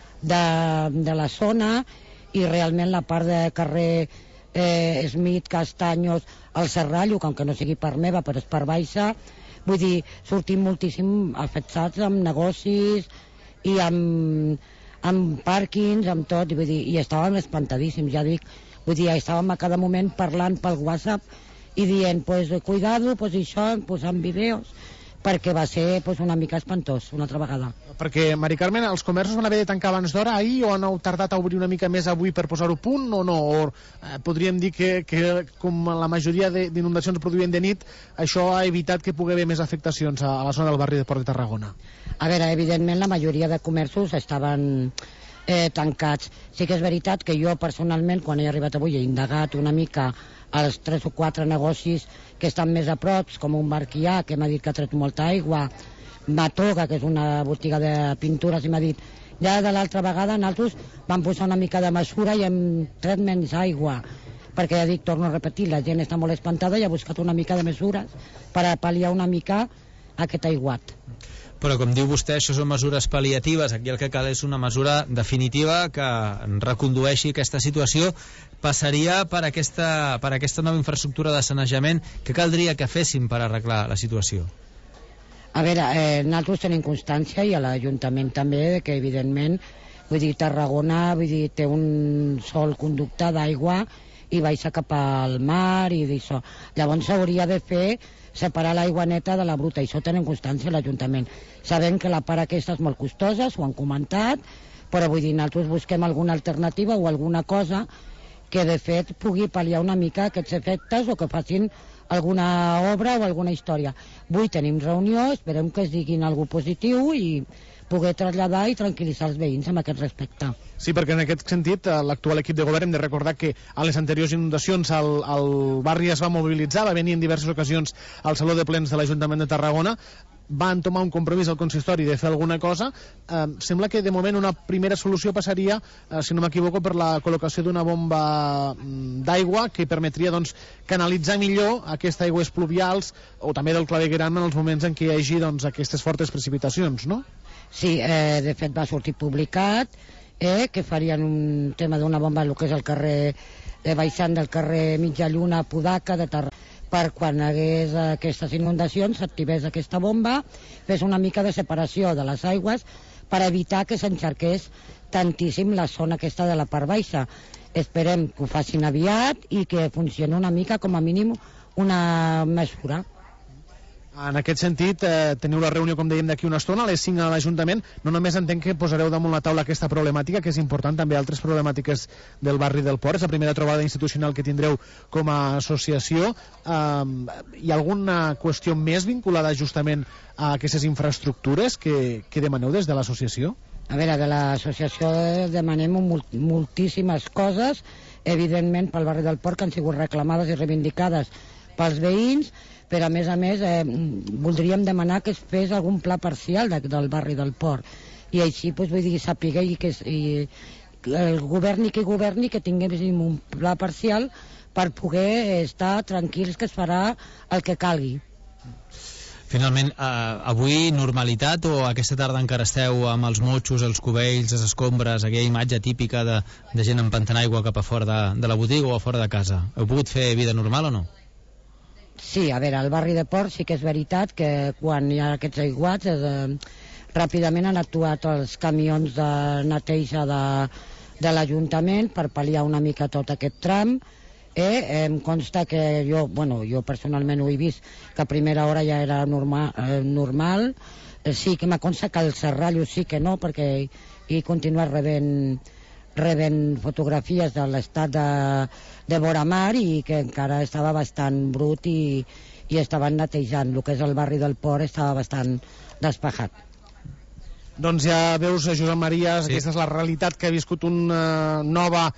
de la zona, i realment la part de carrer Smith, Castanyos, el Serrallo, com que no sigui part meva, però és part baixa, vull dir, sortim moltíssim afectats amb negocis i amb pàrquings, amb tot, i estàvem espantadíssims, ja dic. Vull dir, estàvem a cada moment parlant pel WhatsApp i dient, cuidado, això, posant vídeos, perquè va ser una mica espantós, una altra vegada. Perquè, Mari Carmen, els comerços van haver de tancar abans d'hora ahir o han tardat a obrir una mica més avui per posar-ho a punt o no? O podríem dir que com la majoria d'inundacions produïen de nit, això ha evitat que pugui haver més afectacions a la zona del barri de Port de Tarragona? A veure, evidentment la majoria de comerços estaven tancats. Sí que és veritat que jo personalment, quan he arribat avui, he indagat una mica als 3 o 4 negocis que estan més a prop, com un bar que hi ha, que m'ha dit que ha tret molta aigua, Matoga, que és una botiga de pintures, i m'ha dit, ja de l'altra vegada nosaltres vam posar una mica de mesura i hem tret menys aigua, perquè ja dic, torno a repetir, la gent està molt espantada i ha buscat una mica de mesures per a pal·liar una mica aquest aiguat. Però, com diu vostè, això són mesures pal·liatives. Aquí el que cal és una mesura definitiva que recondueixi aquesta situació. Passaria per aquesta nova infraestructura de sanejament. Què caldria que féssim per arreglar la situació? A veure, nosaltres tenim constància, i a l'Ajuntament també, que evidentment, vull dir, Tarragona té un sol conducte d'aigua i baixa cap al mar i d'això. Llavors s'hauria de fer separar l'aigua neta de la bruta, i això tenen constància a l'Ajuntament. Sabem que la part aquesta és molt costosa, s'ho han comentat, però vull dir, nosaltres busquem alguna alternativa o alguna cosa que de fet pugui pal·liar una mica aquests efectes o que facin alguna obra o alguna història. Avui tenim reunió, esperem que es diguin alguna cosa positiu i poder traslladar i tranquil·litzar els veïns amb aquest respecte. Sí, perquè en aquest sentit l'actual equip de govern, hem de recordar que a les anteriors inundacions el barri es va mobilitzar, va venir en diverses ocasions al Saló de Plens de l'Ajuntament de Tarragona, van tomar un compromís al consistori de fer alguna cosa. Sembla que de moment una primera solució passaria, si no m'equivoco, per la col·locació d'una bomba d'aigua que permetria doncs, canalitzar millor aquestes aigües pluvials o també del clavegueram en els moments en què hi hagi doncs, aquestes fortes precipitacions, no? Sí, de fet va sortir publicat que farien un tema d'una bomba el que és el carrer baixant del carrer Mitja Lluna a Podaca de Tarragona, per quan hagués aquestes inundacions s'activés aquesta bomba, fes una mica de separació de les aigües per evitar que s'encharqués tantíssim la zona aquesta de la part baixa. Esperem que ho facin aviat i que funcioni una mica, com a mínim, una mesura. En aquest sentit, teniu la reunió, com dèiem, d'aquí una estona, a les 5 a l'Ajuntament. No només entenc que posareu damunt la taula aquesta problemàtica, que és important, també altres problemàtiques del barri del Port. És la primera trobada institucional que tindreu com a associació. Hi ha alguna qüestió més vinculada justament a aquestes infraestructures que demaneu des de l'associació? A veure, de l'associació demanem moltíssimes coses, evidentment pel barri del Port, que han sigut reclamades i reivindicades pels veïns, però a més voldríem demanar que es fes algun pla parcial del barri del Port, i així vull dir, sàpiga que el governi qui governi, que tinguem un pla parcial per poder estar tranquils que es farà el que calgui. Finalment, avui normalitat o aquesta tarda encara esteu amb els motxos, els cubells, les escombres, aquella imatge típica de gent empantant aigua cap a fora de la botiga o a fora de casa? Heu pogut fer vida normal o no? Sí, a veure, al barri de Port sí que és veritat que quan hi ha aquests aiguats ràpidament han actuat els camions de neteja de l'Ajuntament per pal·liar una mica tot aquest tram. Em consta que jo personalment ho he vist, que a primera hora ja era normal. Sí que m'ha consta que el Serrallo sí que no, perquè he continuat rebent fotografies de l'estat de Boramar i que encara estava bastant brut i estaven netejant. El que és el barri del Port estava bastant despejat. Doncs ja veus, Josep Maria, sí. Aquesta és la realitat que ha viscut una nova...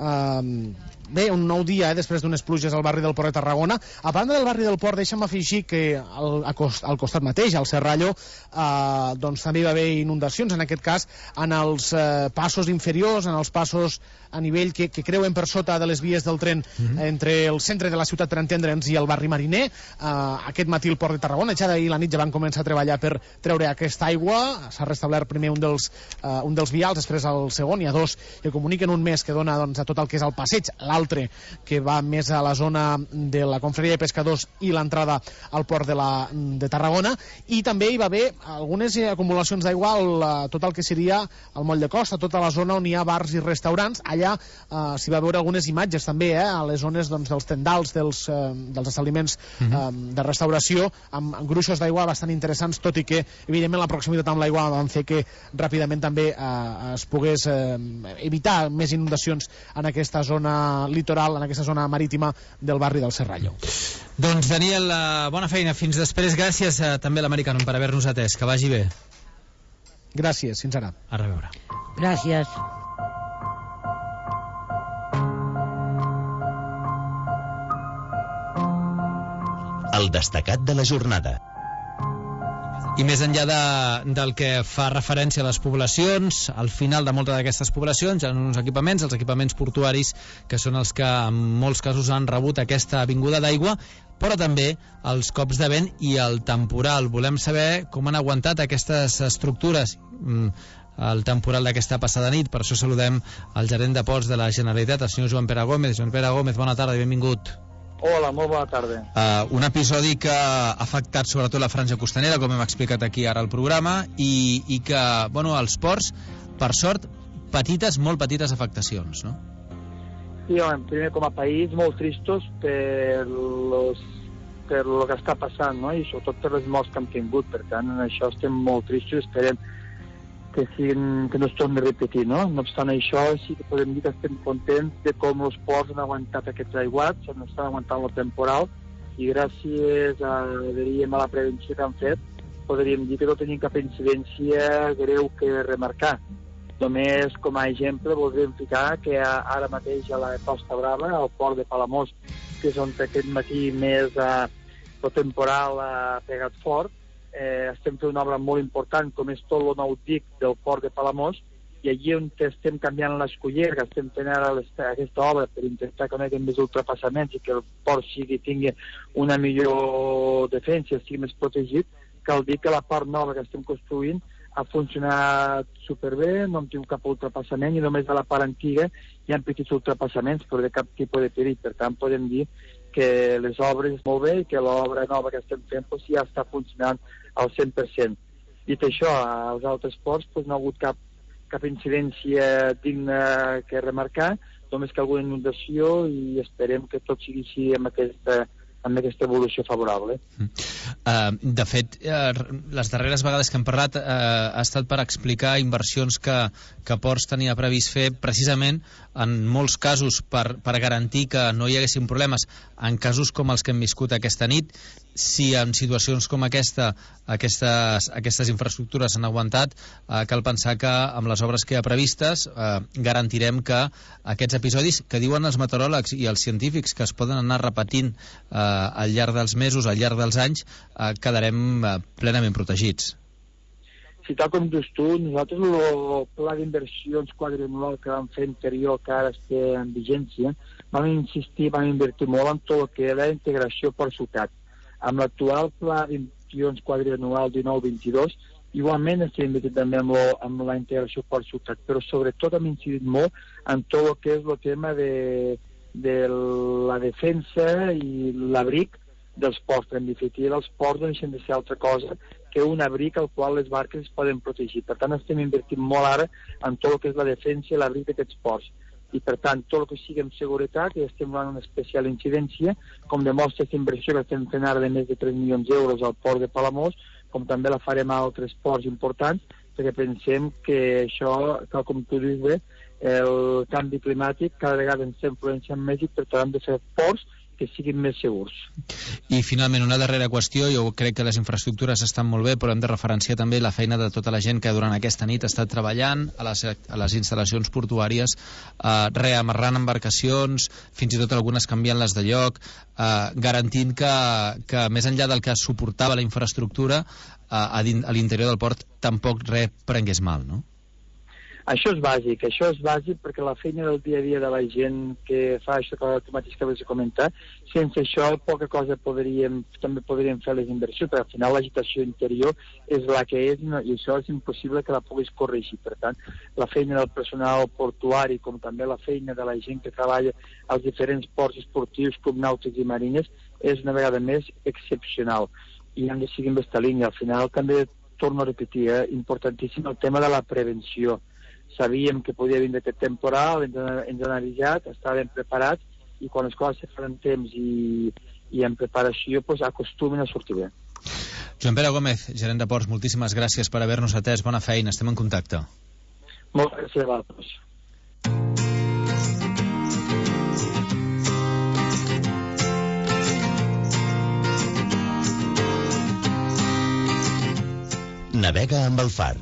un nou dia després d'unes pluges al barri del Port de Tarragona. A banda del barri del Port, deixa'm afegir que al costat mateix, al Serrallo, doncs també hi va haver inundacions, en aquest cas en els passos inferiors, en els passos a nivell que creuen per sota de les vies del tren entre el centre de la ciutat, per entendre'ns, i el barri mariner. Aquest matí el Port de Tarragona, ja d'ahir la nit ja van començar a treballar per treure aquesta aigua. S'ha restablert primer un dels vials, després el segon. Hi ha dos que comuniquen, un més que dona doncs, a tot el que és el passeig, l'altre que va més a la zona de la Confraria de Pescadors i l'entrada al Port de Tarragona. I també hi va haver algunes acumulacions d'aigua a tot el que seria el moll de costa, tota la zona on hi ha bars i restaurants. Allà s'hi va veure algunes imatges també, a les zones dels tendals dels establiments de restauració, amb gruixos d'aigua bastant interessants, tot i que evidentment la proximitat amb l'aigua van fer que ràpidament també es pogués evitar més inundacions en aquesta zona litoral, en aquesta zona marítima del barri del Serrallo. Doncs Daniel, bona feina, fins després. Gràcies també a l'Americanum per haver-nos atès, que vagi bé. Gràcies, fins ara. A reveure. Gràcies. El destacat de la jornada. I més enllà del que fa referència a les poblacions, al final de moltes d'aquestes poblacions hi ha uns equipaments, els equipaments portuaris, que són els que en molts casos han rebut aquesta vinguda d'aigua, però també els cops de vent i el temporal. Volem saber com han aguantat aquestes estructures el temporal d'aquesta passada nit. Per això saludem el gerent de ports de la Generalitat, el senyor Joan Pere Gómez. Joan Pere Gómez, bona tarda i benvingut. Hola, molt bona tarda. Un episodi que ha afectat sobretot la franja costanera, com hem explicat aquí ara al programa, i que, bueno, els ports, per sort, molt petites afectacions, no? Sí, home, primer com a país, molt tristos per lo que està passant, no? I sobretot per les morts que hem tingut. Per tant, en això estem molt tristos i esperem que no es torni a repetir, no? No obstant això, sí que podem dir que estem contents de com els ports han aguantat aquests aiguats, estan aguantant el temporal, i gràcies a la prevenció que han fet, podríem dir que no tenim cap incidència greu que remarcar. Només, com a exemple, voldríem ficar que ara mateix a la Costa Brava, al port de Palamós, que és on aquest matí més el temporal ha pegat fort, estem fent una obra molt important, com és tot el nou dic del port de Palamós, i allí on estem canviant l'escoller, que estem fent ara aquesta obra per intentar que no hi hagi més ultrapassaments i que el port tingui una millor defensa, sigui més protegit, cal dir que la part nova que estem construint ha funcionat superbé, no hem tingut cap ultrapassament, i només a la part antiga hi ha petits ultrapassaments, però de cap tipus de perill. Per tant, podem dir que les obres molt bé i que l'obra nova que estem fent ja està funcionant al 100%. Dit això, als altres ports no ha hagut cap incidència digna que remarcar, només que alguna inundació, i esperem que tot sigui així amb aquesta evolució favorable. De fet, les darreres vegades que hem parlat ha estat per explicar inversions que Ports tenia previst fer, precisament en molts casos per garantir que no hi haguessin problemes en casos com els que hem viscut aquesta nit. Si en situacions com aquestes infraestructures han aguantat, cal pensar que amb les obres que hi ha previstes garantirem que aquests episodis que diuen els meteoròlegs i els científics que es poden anar repetint al llarg dels mesos, al llarg dels anys, quedarem plenament protegits. Sí, tal com dius tu, nosaltres el pla d'inversions quadrianual que vam fer anterior, que ara està en vigència, vam invertir molt en tot el que era la integració per ciutat. Amb l'actual pla d'inversions quadrianual 19-22, igualment estem invertint també amb la integració per ciutat, però sobretot hem incidit molt en tot el que és el tema de la defensa i l'abric dels ports. En definitiva, els ports no deixen de ser altra cosa que un abric al qual les barques es poden protegir. Per tant, estem invertint molt ara en tot el que és la defensa i l'abric d'aquests ports. I, per tant, tot el que sigui amb seguretat, i estem donant una especial incidència, com demostra aquesta inversió que estem fent ara de més de 3 milions d'euros al port de Palamós, com també la farem a altres ports importants, perquè pensem que això, tal com tu dius bé, el canvi climàtic cada vegada ens influencia més, i per tant hem de fer ports que siguin més segurs. I finalment una darrera qüestió. Jo crec que les infraestructures estan molt bé, però hem de referenciar també la feina de tota la gent que durant aquesta nit ha estat treballant a les instal·lacions portuàries, reamarrant embarcacions, fins i tot algunes canviant-les de lloc, garantint que més enllà del que suportava la infraestructura, a l'interior del port tampoc res prengués mal, no? Això és bàsic perquè la feina del dia a dia de la gent que fa això que tu mateix acabes de comentar, sense això poca cosa també podríem fer les inversions, perquè al final l'agitació interior és la que és, i això és impossible que la puguis corregir. Per tant, la feina del personal portuari, com també la feina de la gent que treballa als diferents ports esportius, clubs nàutics i marines, és una vegada més excepcional, i hem de seguir amb aquesta línia. Al final també torno a repetir, importantíssim el tema de la prevenció. Sabíem que podia vindre aquest temporal, ens han avisat, estàvem preparats, i quan les coses se fan en temps i en preparació, acostumen a sortir bé. Joan Pere Gómez, gerent de Ports, moltíssimes gràcies per haver-nos atès. Bona feina, estem en contacte. Moltes gràcies a vosaltres. Navega amb el far.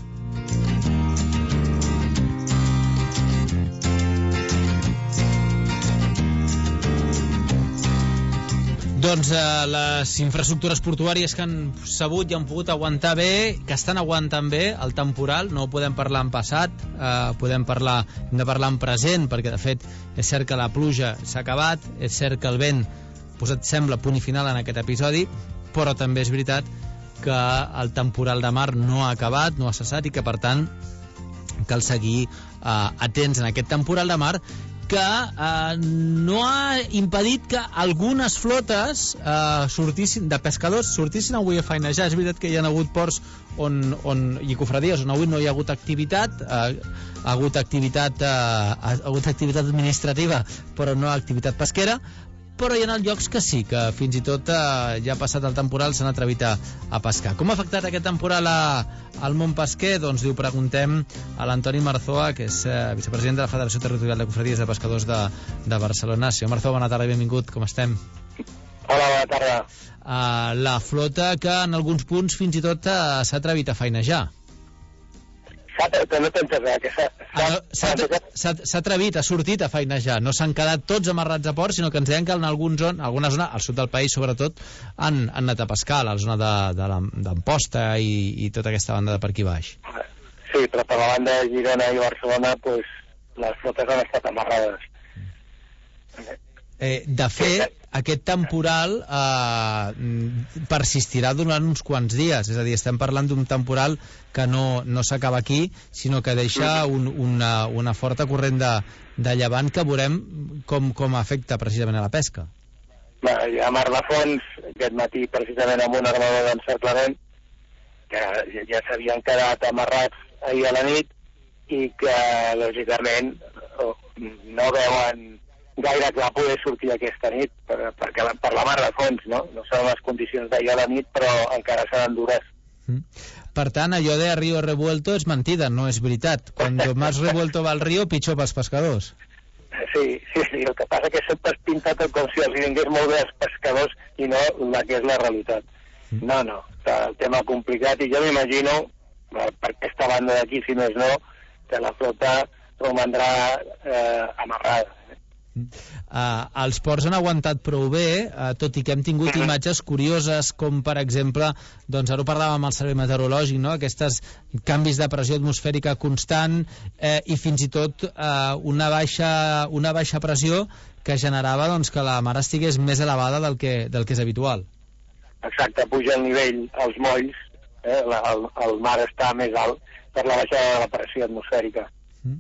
Doncs les infraestructures portuàries que han sabut i han pogut aguantar bé, que estan aguantant bé el temporal, no podem parlar en passat, hem de parlar en present, perquè de fet és cert que la pluja s'ha acabat, és cert que el vent posat sembla punt i final en aquest episodi, però també és veritat que el temporal de mar no ha acabat, no ha cessat, i que per tant cal seguir atents en aquest temporal de mar, que no ha impedit que algunes flotes de pescadors sortissin avui a feinejar. És veritat que hi ha hagut ports i cofradies on avui no hi ha hagut activitat, ha hagut activitat administrativa, però no activitat pesquera, però hi ha llocs que sí, que fins i tot ja ha passat el temporal, s'han atrevit a pescar. Com ha afectat aquest temporal al món pesquer? Doncs ho preguntem a l'Antoni Marzoa, que és vicepresident de la Federació Territorial de Cofradies de Pescadors de Barcelona. Senyor Marzoa, bona tarda i benvingut, com estem? Hola, bona tarda. La flota que en alguns punts fins i tot s'ha atrevit a feinejar. S'ha atrevit, ha sortit a feinejar, no s'han quedat tots amarrats a port, sinó que ens deien que en alguna zona, al sud del país sobretot, han anat a pescar, a la zona d'Amposta i tota aquesta banda de per aquí baix. Sí, però per la banda de Girona i Barcelona les flotes han estat amarrades. De fet, aquest temporal persistirà durant uns quants dies, és a dir, estem parlant d'un temporal que no s'acaba aquí, sinó que deixa una forta corrent de llevant que veurem com afecta precisament a la pesca. Hi ha mar de fons, aquest matí precisament amb un armador d'encerclament, que ja s'havien quedat amarrats ahir a la nit i que, lògicament, no veuen gaire clar poder sortir aquesta nit perquè per la mar de fons, no són les condicions d'ahir a la nit, però encara seran dures. Per tant, allò de río revuelto és mentida, no és veritat. Cuando más revuelto va el río, pitjor pels pescadors. Sí, el que passa que sempre es pinta tot com si els vingués molt bé els pescadors i no la que és la realitat. No, el tema complicat, i jo m'imagino, per aquesta banda d'aquí, si més no, que la flota romandrà amarrada. Els ports han aguantat prou bé, tot i que hem tingut imatges curioses, com per exemple, doncs ara ho parlàvem amb el servei meteorològic, no? Aquests canvis de pressió atmosfèrica constant i fins i tot una baixa pressió que generava doncs, que la mar estigués més elevada del que és habitual. Exacte, puja el nivell als molls, el mar està més alt per la baixada de la pressió atmosfèrica.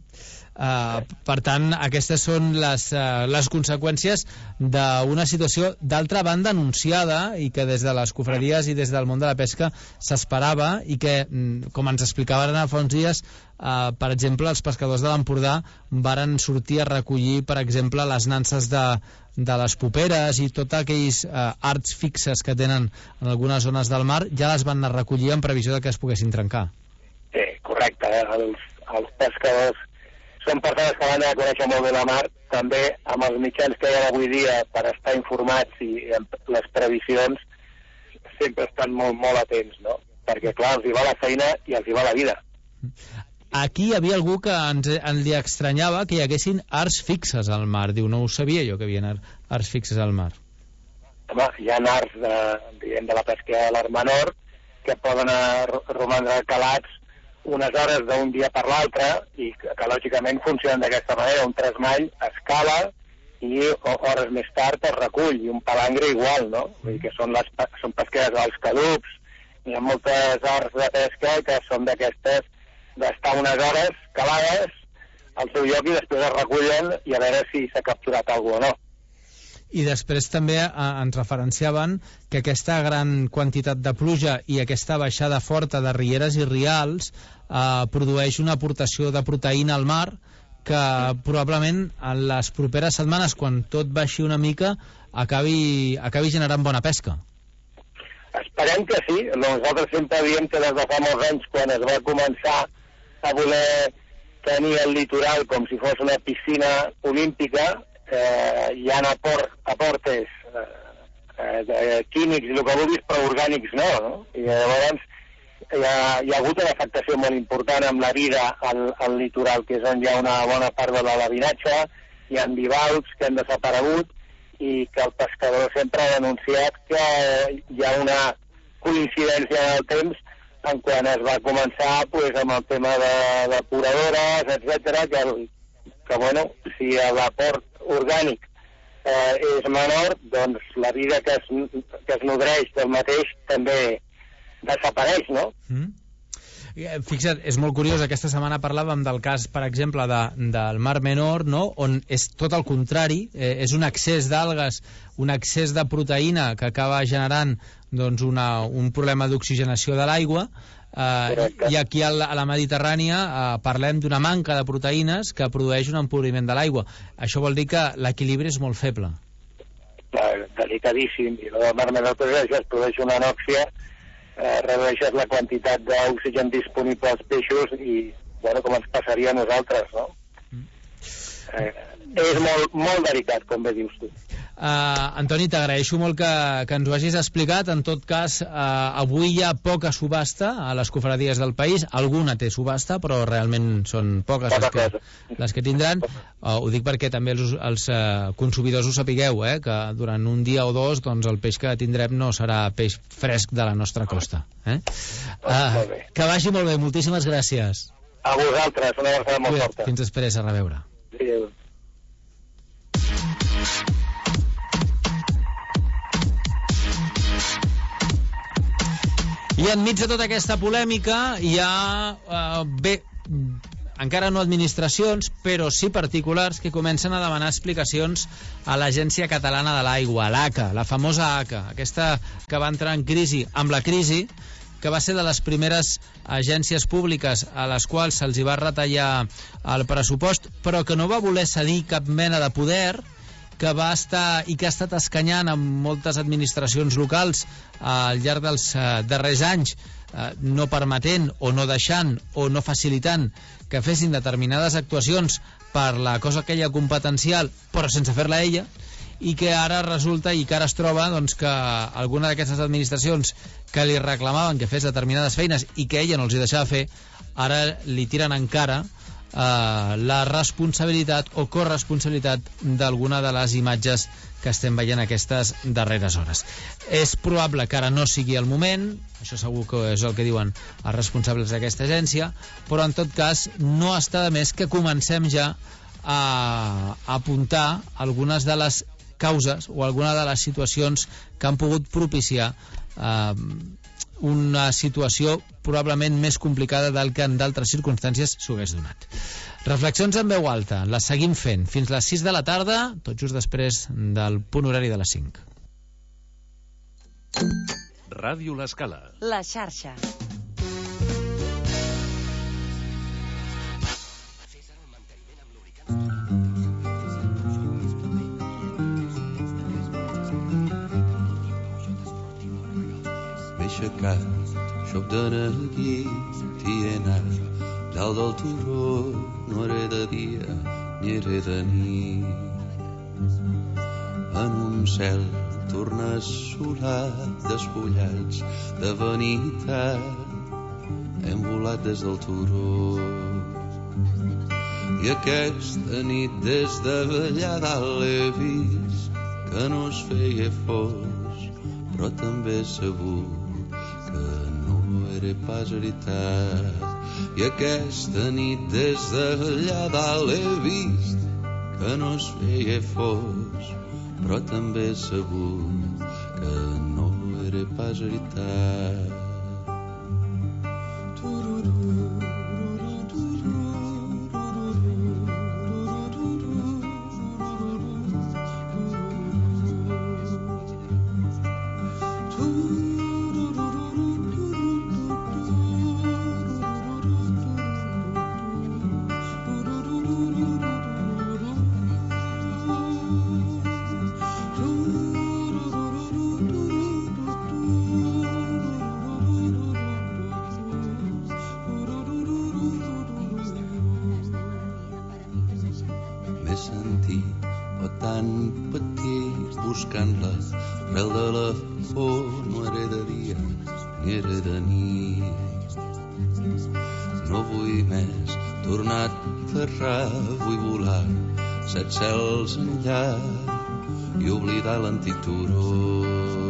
Per tant, aquestes són les conseqüències d'una situació d'altra banda anunciada i que des de les cofradies i des del món de la pesca s'esperava i que, com ens explicaven fa uns dies, per exemple, els pescadors de l'Empordà varen sortir a recollir, per exemple, les nanses de les poperes i tots aquells arts fixes que tenen en algunes zones del mar, ja les van anar a recollir en previsió de que es poguessin trencar. Correcte, els pescadors són persones que van a conèixer molt bé la mar, també amb els mitjans que hi ha avui dia per estar informats i les previsions sempre estan molt, molt atents, no? Perquè, clar, els hi va la feina i els hi va la vida. Aquí hi havia algú que ens li estranyava que hi haguessin arts fixes al mar. Diu, no ho sabia jo que hi havia arts fixes al mar. Home, hi ha arts de la pesca de l'art menor que poden romandre calats unes hores d'un dia per l'altre i que lògicament funcionen d'aquesta manera. Un tresmall escala i hores més tard es recull, i un palangre igual, no? Vull dir que són pesqueres dels calups. Hi ha moltes arts de pesca que són d'aquestes d'estar unes hores calades al seu lloc i després es recullen i a veure si s'ha capturat alguna o no. I després també ens referenciaven que aquesta gran quantitat de pluja i aquesta baixada forta de rieres i rials produeix una aportació de proteïna al mar que probablement en les properes setmanes, quan tot baixi una mica, acabi generant bona pesca. Esperem que sí. Nosaltres sempre diem que des de fa molts anys, quan es va començar a voler tenir el litoral com si fos una piscina olímpica, hi ha aportes químics i el que vulguis, però orgànics no? I llavors hi ha hagut una afectació molt important amb la vida al litoral, que és on hi ha una bona part de l'alavinatge, hi ha bivalcs que han desaparegut i que el pescador sempre ha denunciat que hi ha una coincidència en el temps en quan es va començar pues, amb el tema de depuradores, etc. Que bueno, si l'aport orgànic és menor, doncs la vida que es nodreix del mateix també desapareix, no? Fixa't, és molt curiós, aquesta setmana parlàvem del cas, per exemple, del Mar Menor, no? On és tot el contrari, és un excés d'algues, un excés de proteïna que acaba generant doncs, un problema d'oxigenació de l'aigua, i aquí a la Mediterrània parlem d'una manca de proteïnes que produeix un empobriment de l'aigua. Això vol dir que l'equilibri és molt feble. Delicadíssim, i el Mar Menor es produeix una anòxia, redueixes la quantitat d'oxigen disponible als peixos i, bueno, com ens passaria a nosaltres, no? És molt delicat, com bé dius tu. Antoni, t'agraeixo molt que ens ho hagis explicat. En tot cas, avui hi ha poca subhasta a les cofradies del país. Alguna té subhasta, però realment són poques les que tindran. Ho dic perquè també els consumidors ho sapigueu, que durant un dia o dos doncs, el peix que tindrem no serà peix fresc de la nostra costa. Que vagi molt bé, moltíssimes gràcies. A vosaltres, una abraçada molt forta. Fins després, a reveure. Adéu. I enmig de tota aquesta polèmica hi ha, encara no administracions, però sí particulars que comencen a demanar explicacions a l'Agència Catalana de l'Aigua, l'ACA, la famosa ACA, aquesta que va entrar en crisi amb la crisi, que va ser de les primeres agències públiques a les quals se'ls va retallar el pressupost, però que no va voler cedir cap mena de poder, que va estar i que ha estat escanyant amb moltes administracions locals al llarg dels darrers anys, no permetent o no deixant o no facilitant que fessin determinades actuacions per la cosa aquella competencial, però sense fer-la ella, i que ara resulta i que ara es troba doncs, que alguna d'aquestes administracions que li reclamaven que fes determinades feines i que ella no els hi deixava fer, ara li tiren encara la responsabilitat o corresponsabilitat d'alguna de les imatges que estem veient aquestes darreres hores. És probable que ara no sigui el moment, això segur que és el que diuen els responsables d'aquesta agència, però en tot cas no està de més que comencem ja a apuntar algunes de les causes o alguna de les situacions que han pogut propiciar una situació probablement més complicada del que en d'altres circumstàncies s'ho hagués donat. Reflexions en veu alta, les seguim fent fins les 6 de la tarda, tot just després del punt horari de les 5. Ràdio L'Escala. La xarxa. Aixecat, xoc de neguit i he anat dalt del turó, no era de dia ni era de nit. En un cel tornassolat, despullats de vanitat, hem volat des del turó. I aquesta nit des d'allà dalt he vist que no es feia fos, però també he sabut que no era pas veritat. I aquesta nit des d'allà dalt he vist que no es feia fos, però també he sabut que no era pas veritat. Vull volar set cels enllà i oblidar l'antic turó.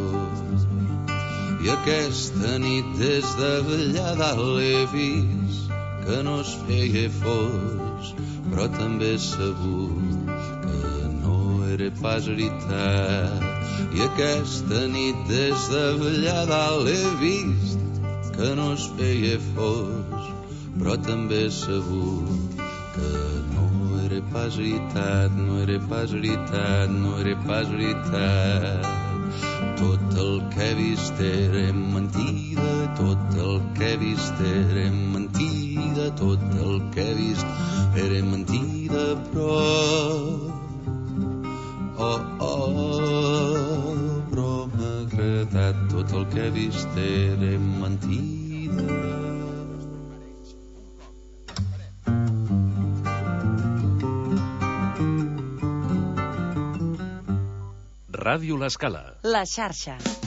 I aquesta nit des de allà dalt he vist que no es feia fos, però també he sabut que no era pas veritat. I aquesta nit des de allà dalt he vist que no es feia fos, però també he sabut que no era pas veritat, no era pas veritat, no era pas veritat. Tot el que he vist era mentida, tot el que he vist era mentida, tot el que he vist era mentida, però... però m'ha agradat, tot el que he vist era mentida. Ràdio L'Escala. La xarxa.